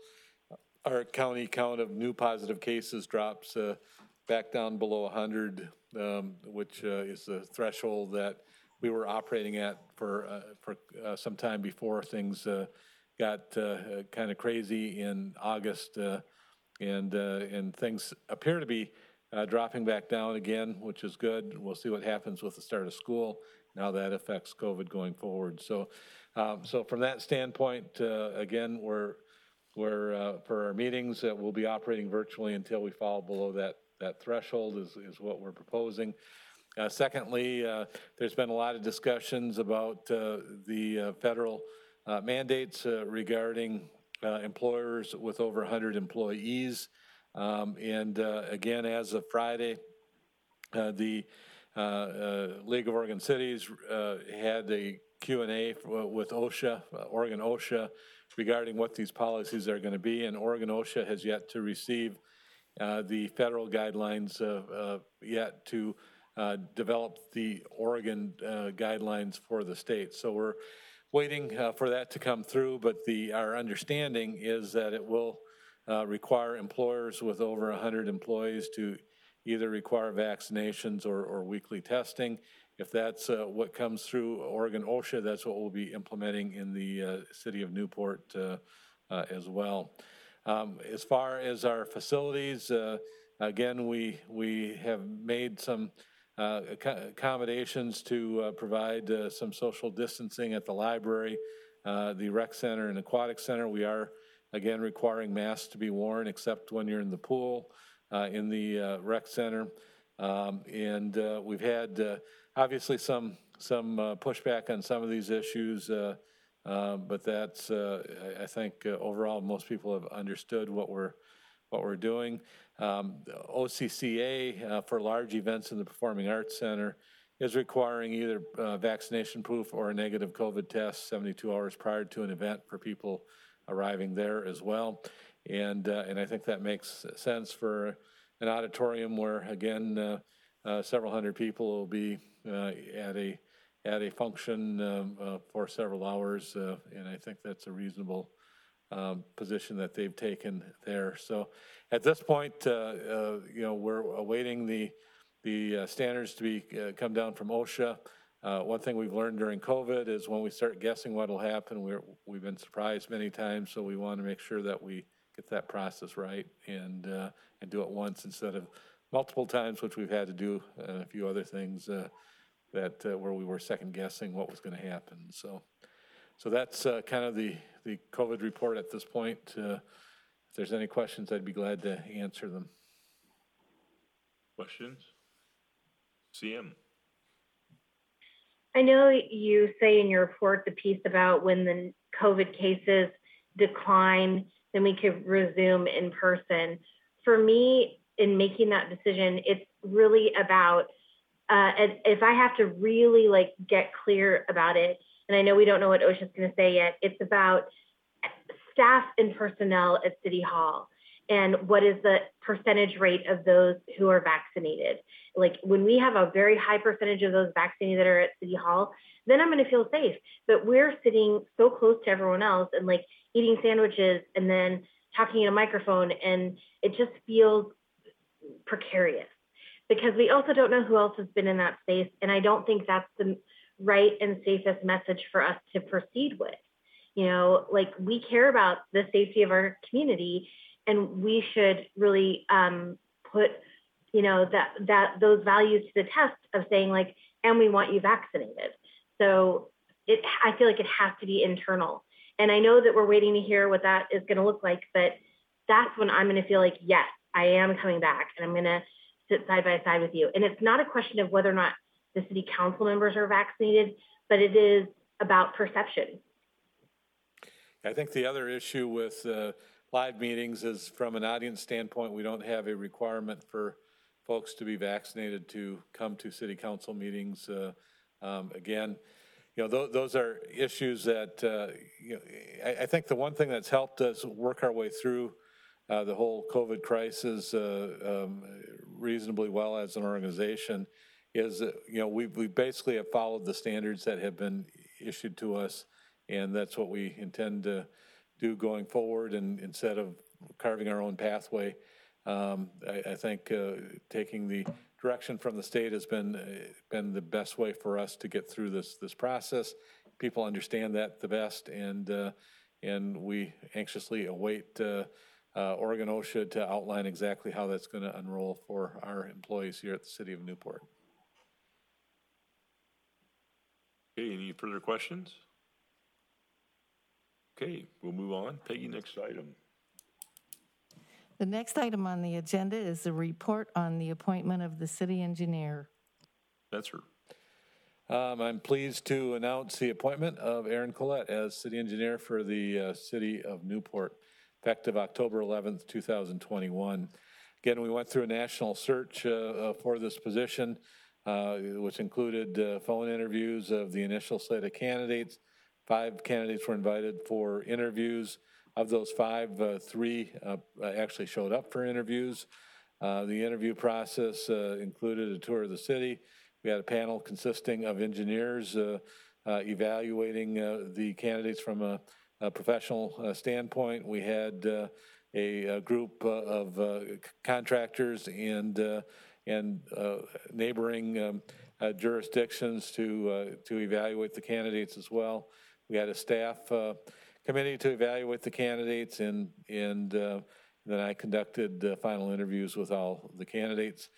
our county count of new positive cases drops uh, back down below one hundred, um, which uh, is the threshold that we were operating at for uh, for uh, some time before things uh, got uh, kind of crazy in August, uh, and uh, and things appear to be uh, dropping back down again, which is good. We'll see what happens with the start of school, and how that affects COVID going forward. So, um, so from that standpoint, uh, again, we're we're uh, for our meetings, uh, we'll be operating virtually until we fall below that that threshold. Is is what we're proposing. Uh, secondly, uh, there's been a lot of discussions about uh, the uh, federal uh, mandates uh, regarding uh, employers with over one hundred employees. Um, and uh, again, as of Friday, uh, the uh, uh, League of Oregon Cities uh, had a Q and A with OSHA, uh, Oregon OSHA, regarding what these policies are going to be. And Oregon OSHA has yet to receive uh, the federal guidelines uh, uh, yet to Uh, develop the Oregon uh, guidelines for the state. So we're waiting uh, for that to come through, but the our understanding is that it will uh, require employers with over one hundred employees to either require vaccinations or, or weekly testing. If that's uh, what comes through Oregon OSHA, that's what we'll be implementing in the uh, city of Newport uh, uh, as well. Um, as far as our facilities, uh, again, we we have made some uh, ac- accommodations to uh, provide uh, some social distancing at the library, uh, the rec center and aquatic center. We are, again, requiring masks to be worn except when you're in the pool, uh, in the uh, rec center. Um, and uh, we've had, uh, obviously, some, some uh, pushback on some of these issues, uh, uh, but that's, uh, I, I think, uh, overall, most people have understood what we're, what we're doing. Um, O C C A uh, for large events in the Performing Arts Center is requiring either uh, vaccination proof or a negative COVID test seventy-two hours prior to an event for people arriving there as well. And, uh, and I think that makes sense for an auditorium where, again, uh, uh, several hundred people will be uh, at a at a function um, uh, for several hours, uh, and I think that's a reasonable um, position that they've taken there. So, at this point, uh, uh, you know, we're awaiting the the uh, standards to be uh, come down from OSHA. Uh, one thing we've learned during COVID is when we start guessing what will happen, we're we've been surprised many times. So we want to make sure that we get that process right and uh, and do it once instead of multiple times, which we've had to do, and a few other things uh, that uh, where we were second guessing what was going to happen. So, so that's uh, kind of the the COVID report at this point. Uh, if there's any questions, I'd be glad to answer them. Questions? C M. I know you say in your report the piece about when the COVID cases decline, then we could resume in person. For me, in making that decision, it's really about, uh, if I have to really like get clear about it, and I know we don't know what OSHA is going to say yet, it's about staff and personnel at City Hall and what is the percentage rate of those who are vaccinated. Like when we have a very high percentage of those vaccinated that are at City Hall, then I'm going to feel safe. But we're sitting so close to everyone else and like eating sandwiches and then talking in a microphone, and it just feels precarious because we also don't know who else has been in that space. And I don't think that's the right and safest message for us to proceed with. You know, like we care about the safety of our community, and we should really um, put, you know, that that those values to the test of saying like, and we want you vaccinated. So it, I feel like it has to be internal. And I know that we're waiting to hear what that is going to look like, but that's when I'm going to feel like, yes, I am coming back and I'm going to sit side by side with you. And it's not a question of whether or not the city council members are vaccinated, but it is about perception. I think the other issue with uh, live meetings is from an audience standpoint, we don't have a requirement for folks to be vaccinated to come to city council meetings. Uh, um, again, you know, th- those are issues that, uh, you know, I, I think the one thing that's helped us work our way through uh, the whole COVID crisis uh, um, reasonably well as an organization is, uh, you know, we we basically have followed the standards that have been issued to us, and that's what we intend to do going forward. And instead of carving our own pathway, um, I, I think uh, taking the direction from the state has been uh, been the best way for us to get through this this process. People understand that the best, and uh, and we anxiously await uh, uh, Oregon OSHA to outline exactly how that's going to unroll for our employees here at the City of Newport. Okay, any further questions? Okay, we'll move on. Peggy, next item. The next item on the agenda is the report on the appointment of the city engineer. Spencer. Um, I'm pleased to announce the appointment of Aaron Collette as city engineer for the uh, City of Newport, effective October eleventh, two thousand twenty-one. Again, we went through a national search uh, uh, for this position, uh, which included uh, phone interviews of the initial slate of candidates. Five candidates were invited for interviews. Of those five, uh, three uh, actually showed up for interviews. Uh, the interview process uh, included a tour of the city. We had a panel consisting of engineers uh, uh, evaluating uh, the candidates from a, a professional uh, standpoint. We had uh, a, a group uh, of uh, contractors and uh, and uh, neighboring um, uh, jurisdictions to uh, to evaluate the candidates as well. We had a staff uh, committee to evaluate the candidates, and and uh, then I conducted uh, final interviews with all the candidates.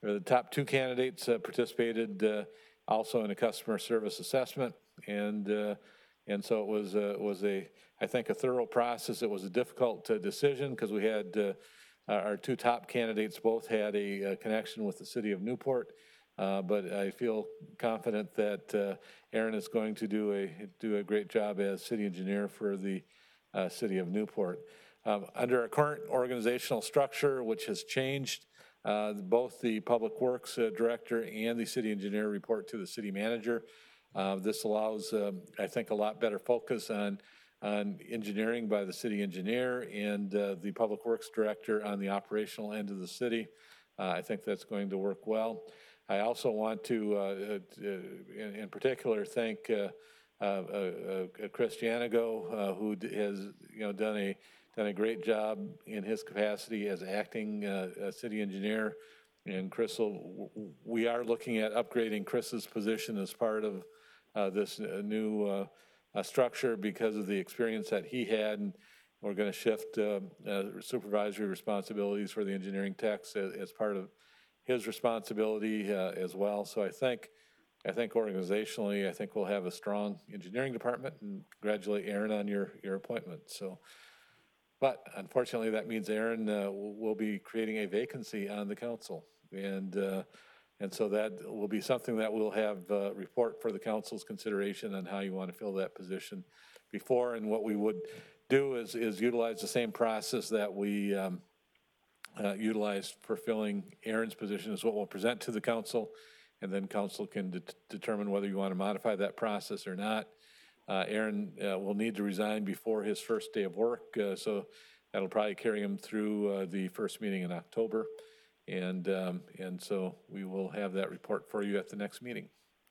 the top two candidates uh, participated uh, also in a customer service assessment, and uh, and so it was uh, was a I think a thorough process. It was a difficult uh, decision because we had uh, our two top candidates both had a, a connection with the city of Newport, uh, but I feel confident that uh, Aaron is going to do a do a great job as city engineer for the uh, city of Newport. Um, under our current organizational structure, which has changed, uh, both the Public Works uh, Director and the city engineer report to the city manager. Uh, this allows, um, I think, a lot better focus on, on engineering by the city engineer and uh, the Public Works Director on the operational end of the city. Uh, I think that's going to work well. I also want to, uh, uh, in, in particular, thank uh, uh, uh, uh, Chris Janigo, uh, who has, you know, done a done a great job in his capacity as acting uh, city engineer. And Chris, will, we are looking at upgrading Chris's position as part of uh, this new uh, uh, structure because of the experience that he had. And we're going to shift uh, uh, supervisory responsibilities for the engineering techs as, as part of his responsibility uh, as well. So I think, I think organizationally, I think we'll have a strong engineering department, and congratulate Aaron on your, your appointment. So. But unfortunately, that means Aaron uh, will be creating a vacancy on the council. And uh, and so that will be something that we'll have uh, report for the council's consideration on how you want to fill that position before. And what we would do is, is utilize the same process that we um, uh, utilized for filling Aaron's position is what we'll present to the council. And then council can de- determine whether you want to modify that process or not. Uh, Aaron uh, will need to resign before his first day of work, uh, so that'll probably carry him through uh, the first meeting in October, and um, and so we will have that report for you at the next meeting.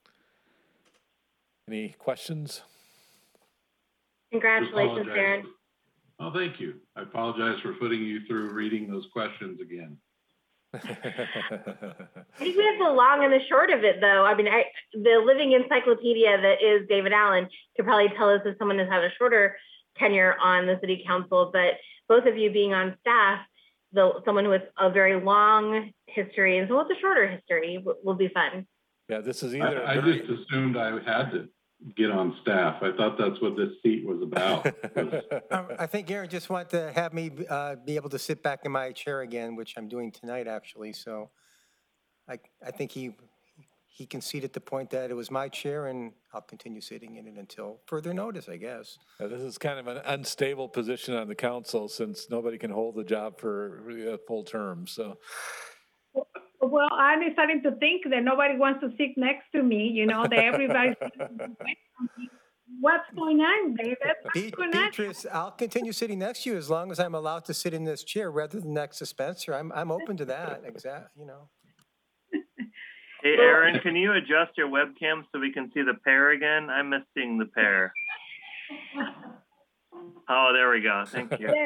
Any questions? Congratulations, Aaron. Oh, thank you. I apologize for putting you through reading those questions again. I think we have the long and the short of it, though. I mean, I, the living encyclopedia that is David Allen could probably tell us if someone has had a shorter tenure on the city council, but both of you being on staff, the, someone with a very long history and someone with a shorter history will, will be fun. Yeah, this is either. I, I just assumed I had to get on staff. I thought that's what this seat was about. um, I think Aaron just wanted to have me uh, be able to sit back in my chair again, which I'm doing tonight, actually. So I, I think he he conceded the point that it was my chair, and I'll continue sitting in it until further notice, I guess. Uh, this is kind of an unstable position on the council since nobody can hold the job for a full term. So. Well, I'm starting to think that nobody wants to sit next to me, you know, that everybody's what's going on, David? Be- Beatrice, I'll continue sitting next to you as long as I'm allowed to sit in this chair rather than next to Spencer. I'm I'm open to that, exactly, you know. Hey, Aaron, can you adjust your webcam so we can see the pair again? I'm missing the pair. Oh, there we go. Thank you.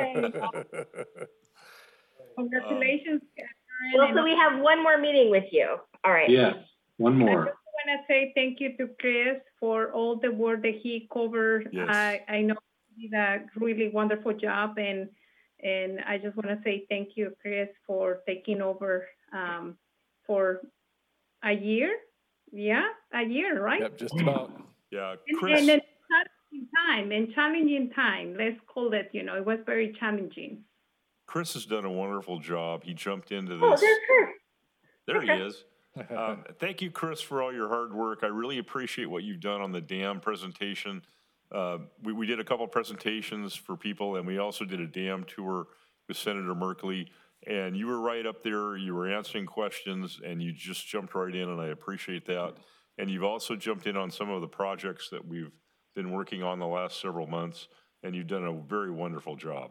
Congratulations. Well, so we have one more meeting with you. All right. Yes, one more. I just want to say thank you to Chris for all the work that he covered. Yes. I, I know he did a really wonderful job, and and I just want to say thank you, Chris, for taking over um, for a year. Yeah, a year, right? Yep, just about. Yeah, And, Chris. and in challenging time, in challenging time, let's call it, you know, it was very challenging. Chris has done a wonderful job. He jumped into this. Oh, there's Chris. There he is. Um, thank you, Chris, for all your hard work. I really appreciate what you've done on the dam presentation. Uh, we, we did a couple presentations for people, and we also did a dam tour with Senator Merkley. And you were right up there. You were answering questions, and you just jumped right in, and I appreciate that. And you've also jumped in on some of the projects that we've been working on the last several months, and you've done a very wonderful job.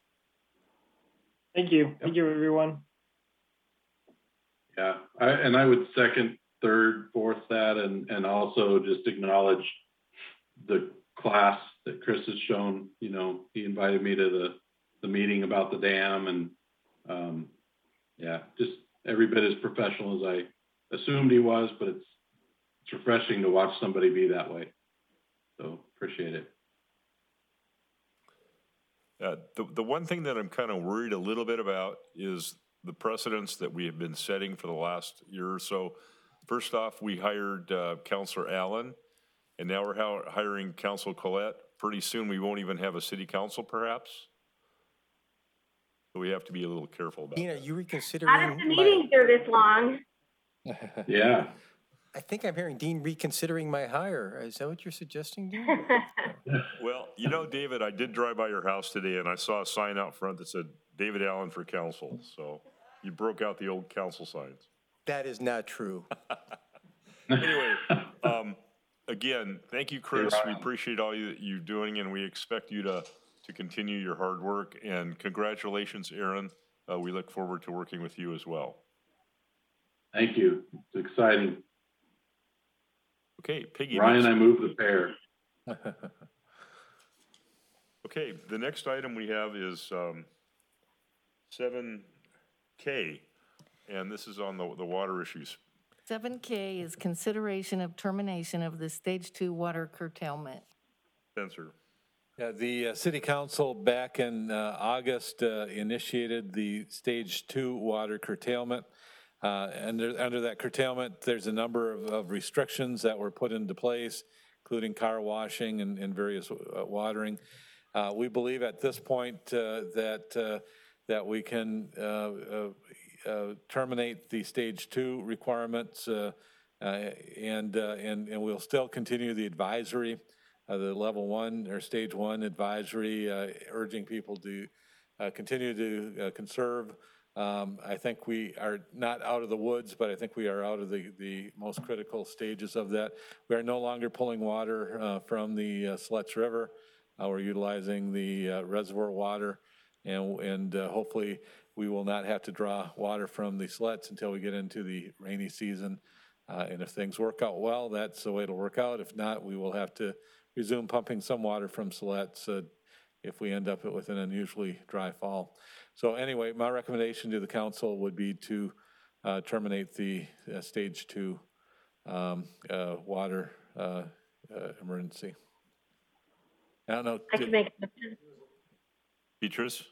Thank you. Thank you, everyone. Yeah, I, and I would second, third, fourth that, and, and also just acknowledge the class that Chris has shown. You know, he invited me to the, the meeting about the dam, and um, yeah, just every bit as professional as I assumed he was, but it's, it's refreshing to watch somebody be that way. So appreciate it. Uh, the, the one thing that I'm kind of worried a little bit about is the precedents that we have been setting for the last year or so. First off, we hired uh, Counselor Allen, and now we're hi- hiring Council Collette. Pretty soon, we won't even have a city council, perhaps. So we have to be a little careful about Dean, are that. you How reconsidering does the my, meeting go this long? Yeah. I think I'm hearing Dean reconsidering my hire. Is that what you're suggesting, Dean? Well, you know, David, I did drive by your house today, and I saw a sign out front that said David Allen for council. So you broke out the old council signs. That is not true. Anyway, um, again, thank you, Chris. You're We welcome. appreciate all you, you doing, and we expect you to, to continue your hard work. And congratulations, Aaron. Uh, we look forward to working with you as well. Thank you. It's exciting. Okay, Piggy. Ryan, next- I move the pair. Okay, the next item we have is um, seven K, and this is on the, the water issues. seven K is consideration of termination of the Stage Two water curtailment. Spencer. Yeah, the uh, city council back in uh, August uh, initiated the Stage Two water curtailment. Uh, And there- under that curtailment, there's a number of- of restrictions that were put into place, including car washing and and various uh, watering. Uh, We believe at this point uh, that, uh, that we can uh, uh, uh, terminate the Stage Two requirements, uh, uh, and, uh, and and we'll still continue the advisory, uh, the level one or stage one advisory, uh, urging people to uh, continue to uh, conserve. Um, I think we are not out of the woods, but I think we are out of the, the most critical stages of that. We are no longer pulling water uh, from the uh, Sluts River. Uh, we're utilizing the uh, reservoir water, and, and uh, hopefully we will not have to draw water from the Sluts until we get into the rainy season. Uh, and if things work out well, that's the way it'll work out. If not, we will have to resume pumping some water from Sluts uh, if we end up with an unusually dry fall. So anyway, my recommendation to the council would be to uh, terminate the uh, Stage Two um, uh, water uh, uh, emergency. I don't know. I did- can make a motion. Beatrice?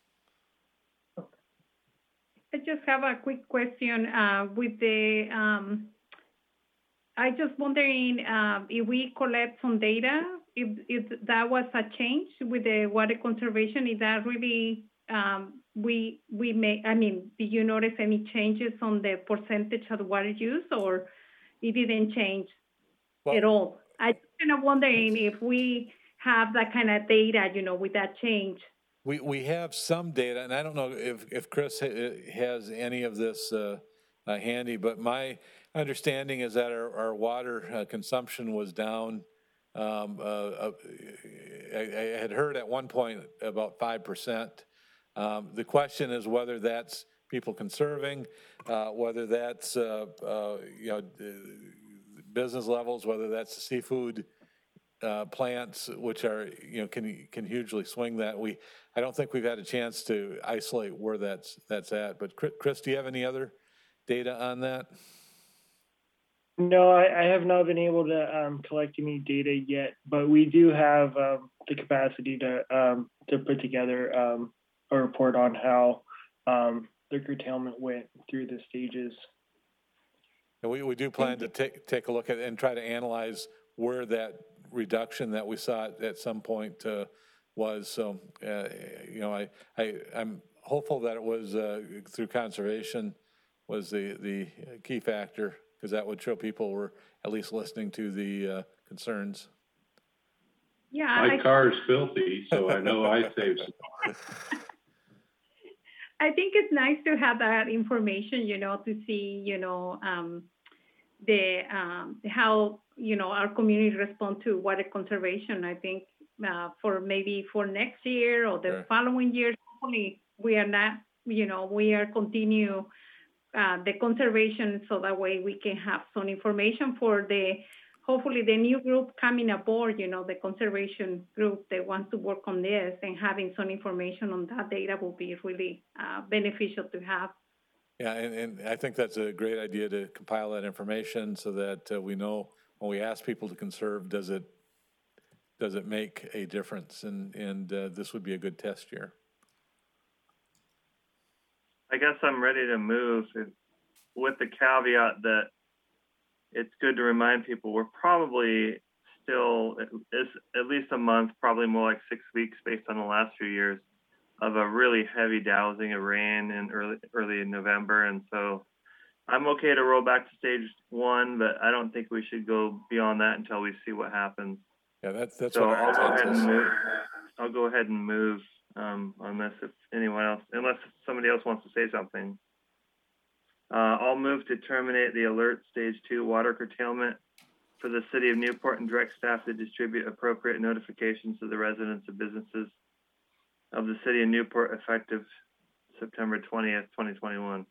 I just have a quick question uh, with the, um, I just wondering um, if we collect some data, if, if that was a change with the water conservation, is that really, um, we, we may, I mean, did you notice any changes on the percentage of water use, or it didn't change Well- at all? I just kind of wondering if we have that kind of data, you know, with that change. We, we have some data, and I don't know if, if Chris ha- has any of this uh, uh, handy, but my understanding is that our, our water uh, consumption was down. Um, uh, uh, I, I had heard at one point about five percent. Um, the question is whether that's people conserving, uh, whether that's, uh, uh, you know, business levels, whether that's the seafood uh, plants, which are, you know, can, can hugely swing that. We, I don't think we've had a chance to isolate where that's, that's at. But Chris- Chris, do you have any other data on that? No, I, I have not been able to um, collect any data yet, but we do have um, the capacity to um, to put together um, a report on how um, the curtailment went through the stages. And we, we do plan to take, take a look at and try to analyze where that reduction that we saw at, at some point uh, was. So, uh, you know, I, I, I'm hopeful that it was uh, through conservation was the, the key factor, because that would show people were at least listening to the uh, concerns. Yeah. My I- car is filthy, so I know I saved some. I think it's nice to have that information, you know, to see, you know, um, the um, how, you know, our community respond to water conservation. I think uh, for maybe for next year or the Sure. following years, hopefully we are not, you know, we are continue uh, the conservation, so that way we can have some information for the, hopefully the new group coming aboard, you know, the conservation group that wants to work on this, and having some information on that data will be really uh, beneficial to have. Yeah, and, and I think that's a great idea to compile that information so that uh, we know when we ask people to conserve, does it, does it make a difference? And, and uh, this would be a good test year. I guess I'm ready to move if, with the caveat that it's good to remind people we're probably still is at least a month, probably more like six weeks based on the last few years of a really heavy dousing of rain in early early in November. And so I'm okay to roll back to stage one, but I don't think we should go beyond that until we see what happens. Yeah, that's, that's So what our I'll go ahead intent and is. move. I'll go ahead and move um, on this if anyone else, unless somebody else wants to say something. Uh, I'll move to terminate the alert stage two water curtailment for the city of Newport and direct staff to distribute appropriate notifications to the residents and businesses of the city of Newport effective September twentieth, twenty twenty-one.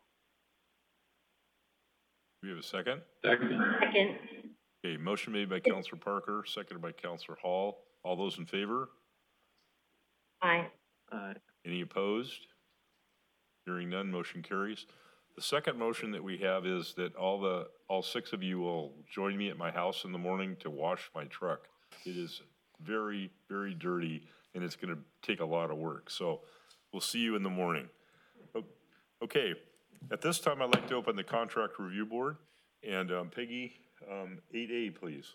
Do we have a second? Second. Second. Okay, motion made by Counselor Parker, seconded by Counselor Hall. All those in favor? Aye. Uh, Any opposed? Hearing none, motion carries. The second motion that we have is that all the, all six of you will join me at my house in the morning to wash my truck. It is very, very dirty and it's gonna take a lot of work. So we'll see you in the morning. O- Okay, at this time, I'd like to open the contract review board. And um, Peggy, um, eight A, please.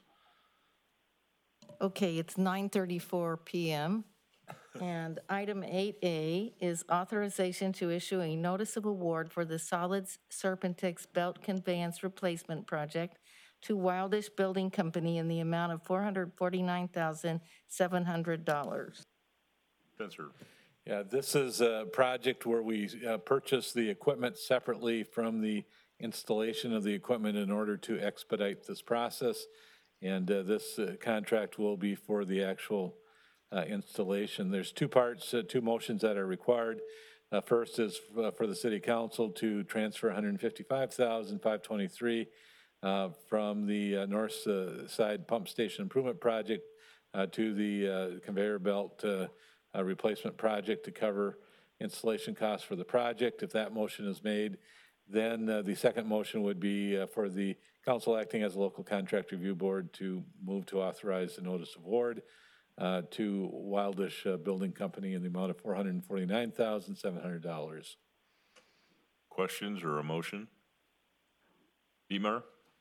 Okay, it's nine thirty-four p.m. And item eight A is authorization to issue a notice of award for the Solids Serpentix Belt Conveyance Replacement Project to Wildish Building Company in the amount of four hundred forty-nine thousand seven hundred dollars. Spencer. Yeah, this is a project where we uh, purchase the equipment separately from the installation of the equipment in order to expedite this process. And uh, this uh, contract will be for the actual uh, installation. There's two parts, uh, two motions that are required. Uh, First is uh, for the city council to transfer one hundred fifty-five thousand five hundred twenty-three uh, from the uh, north uh, side pump station improvement project uh, to the uh, conveyor belt uh, uh, replacement project to cover installation costs for the project. If that motion is made, then uh, the second motion would be uh, for the council acting as a local contract review board to move to authorize the notice of award uh, to Wildish uh, Building Company in the amount of four hundred forty-nine thousand seven hundred dollars. Questions or a motion? Dietmar?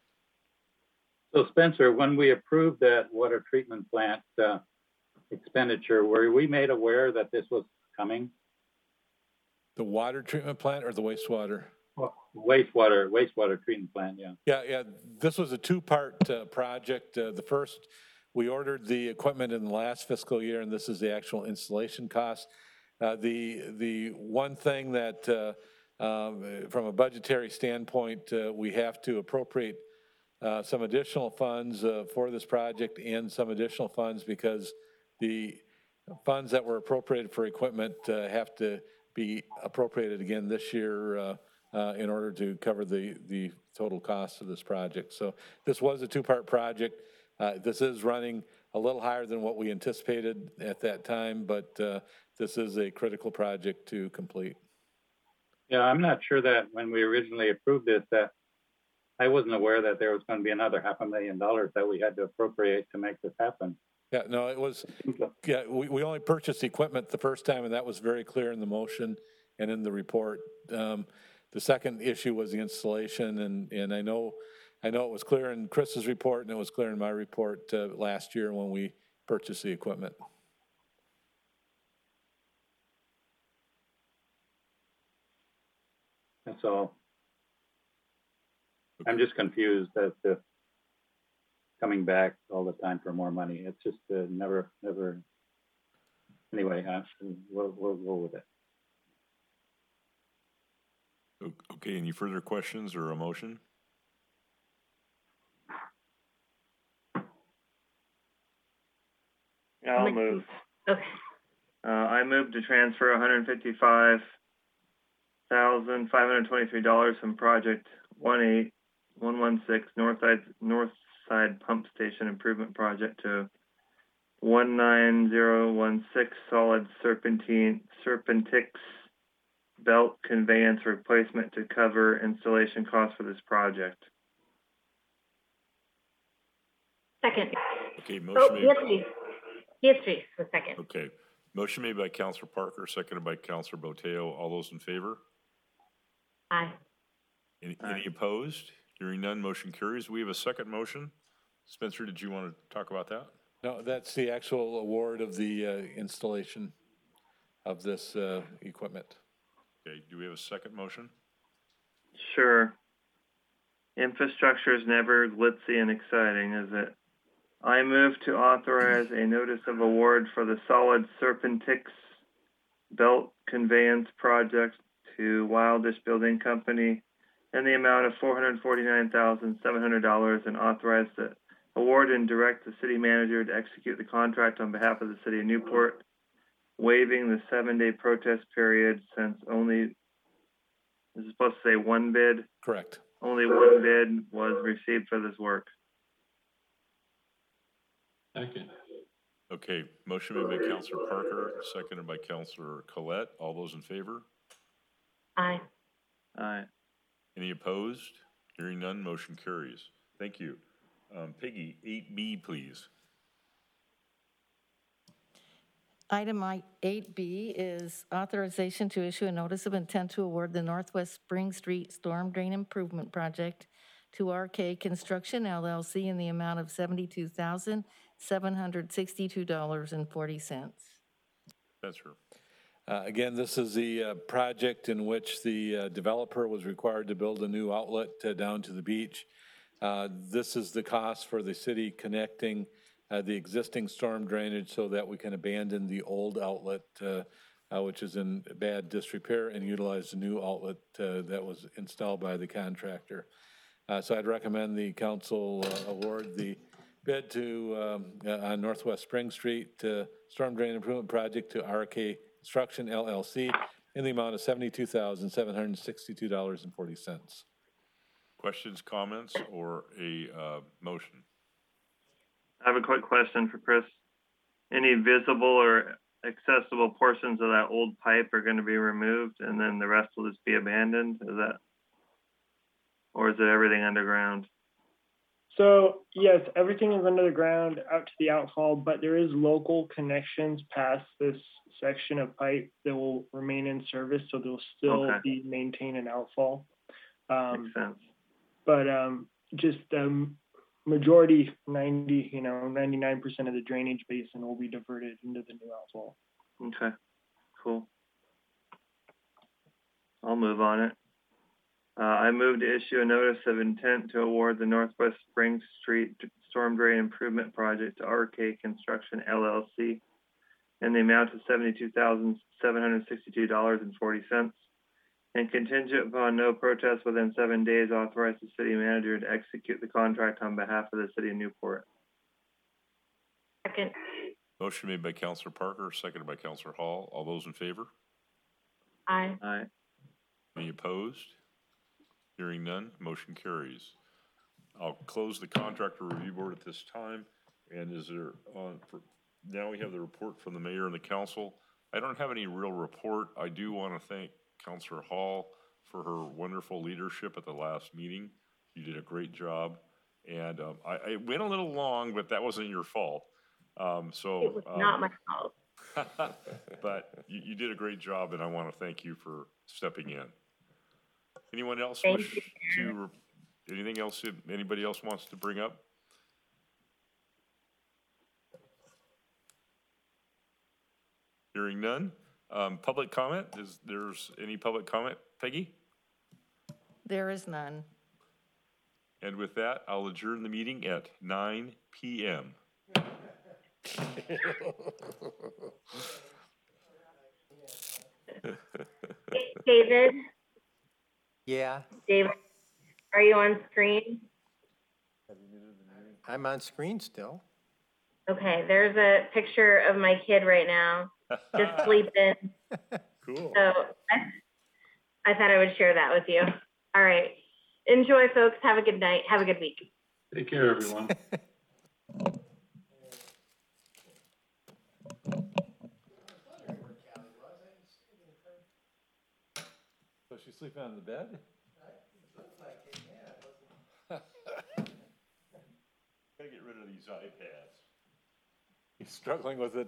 So Spencer, when we approved that water treatment plant uh, expenditure, were we made aware that this was coming? The water treatment plant or the wastewater? Well, Wastewater, wastewater treatment plant, yeah. Yeah, yeah, this was a two-part uh, project. Uh, The first, we ordered the equipment in the last fiscal year, and this is the actual installation cost. Uh, The, the one thing that, uh, um, from a budgetary standpoint, uh, we have to appropriate uh, some additional funds uh, for this project and some additional funds because the funds that were appropriated for equipment uh, have to be appropriated again this year uh, uh, in order to cover the, the total cost of this project. So this was a two-part project. Uh, This is running a little higher than what we anticipated at that time, but uh, this is a critical project to complete. Yeah, I'm not sure that when we originally approved this, that I wasn't aware that there was going to be another half a million dollars that we had to appropriate to make this happen. Yeah, no, it was, yeah, we, we only purchased the equipment the first time, and that was very clear in the motion and in the report. Um, the second issue was the installation, and, and I know, I know it was clear in Chris's report, and it was clear in my report uh, last year when we purchased the equipment. That's all. I'm just confused as to coming back all the time for more money. It's just uh, never, never. Anyway, uh, we'll, we'll go with it. O- Okay, any further questions or a motion? Yeah, I'll move. Okay. Uh, I move to transfer one hundred fifty-five thousand five hundred twenty-three dollars from project one eight one one six North Side North Side Pump Station Improvement Project to one nine zero one six Solid Serpentine Serpentix Belt Conveyance Replacement to cover installation costs for this project. Second. Okay, Oh, motion made. yes, please. Yes, please, the second. Okay, motion made by Counselor Parker, seconded by Counselor Boteo. All those in favor? Aye. Any, any opposed? Hearing none, motion carries. We have a second motion. Spencer, did you want to talk about that? No, that's the actual award of the uh, installation of this uh, equipment. Okay, do we have a second motion? Sure. Infrastructure is never glitzy and exciting, is it? I move to authorize a notice of award for the solid Serpentix belt conveyance project to Wildish Building Company in the amount of four hundred forty-nine thousand seven hundred dollars and authorize the award and direct the city manager to execute the contract on behalf of the city of Newport, waiving the seven-day protest period since only, this is supposed to say one bid? Correct. Only one bid was received for this work. Second. Okay, motion made by Counselor Parker, seconded by Counselor Collette. All those in favor? Aye. Aye. Any opposed? Hearing none, motion carries. Thank you. Um, Peggy, eight B, please. Item I- eight B is authorization to issue a notice of intent to award the Northwest Spring Street Storm Drain Improvement Project to R K Construction L L C in the amount of seventy-two thousand seven hundred sixty-two dollars and forty cents. That's her. Uh, Again, this is the uh, project in which the uh, developer was required to build a new outlet uh, down to the beach. Uh, This is the cost for the city connecting uh, the existing storm drainage so that we can abandon the old outlet, uh, uh, which is in bad disrepair, and utilize the new outlet uh, that was installed by the contractor. Uh, So I'd recommend the council uh, award the bid to, um, uh, on Northwest Spring Street, uh, Storm Drain Improvement Project to R K Construction L L C in the amount of seventy-two thousand seven hundred sixty-two dollars and forty cents. Questions, comments, or a uh, motion? I have a quick question for Chris. Any visible or accessible portions of that old pipe are going to be removed and then the rest will just be abandoned? Is that, or is it everything underground? So yes, everything is under the ground out to the outfall, but there is local connections past this section of pipe that will remain in service, so they'll still Okay. be maintained an outfall. Um, Makes sense. but um, just the majority, ninety, you know, ninety-nine percent of the drainage basin will be diverted into the new outfall. Okay, cool. I'll move on it. Uh, I move to issue a notice of intent to award the Northwest Spring Street Storm Drain Improvement Project to R K Construction L L C in the amount of seventy-two thousand seven hundred sixty-two dollars and forty cents, and contingent upon no protest within seven days, authorize the city manager to execute the contract on behalf of the city of Newport. Second. Motion made by Counselor Parker, seconded by Counselor Hall. All those in favor? Aye. Aye. Any opposed? Hearing none, motion carries. I'll close the contractor review board at this time. And is there, on for, now we have the report from the mayor and the council. I don't have any real report. I do want to thank Counselor Hall for her wonderful leadership at the last meeting. You did a great job. And um, I, I went a little long, but that wasn't your fault. Um, so It was um, not my fault. but you, you did a great job, and I want to thank you for stepping in. Anyone else Thank wish to, anything else that anybody else wants to bring up? Hearing none. Um, public comment, is there's any public comment, Peggy? There is none. And with that, I'll adjourn the meeting at nine P M David, Yeah, David, are you on screen? I'm on screen still. Okay, there's a picture of my kid right now, just sleeping. Cool. So I, I thought I would share that with you. All right. Enjoy, folks. Have a good night. Have a good week. Take care, everyone. So she's sleeping on the bed? Gotta get rid of these iPads. He's struggling with it.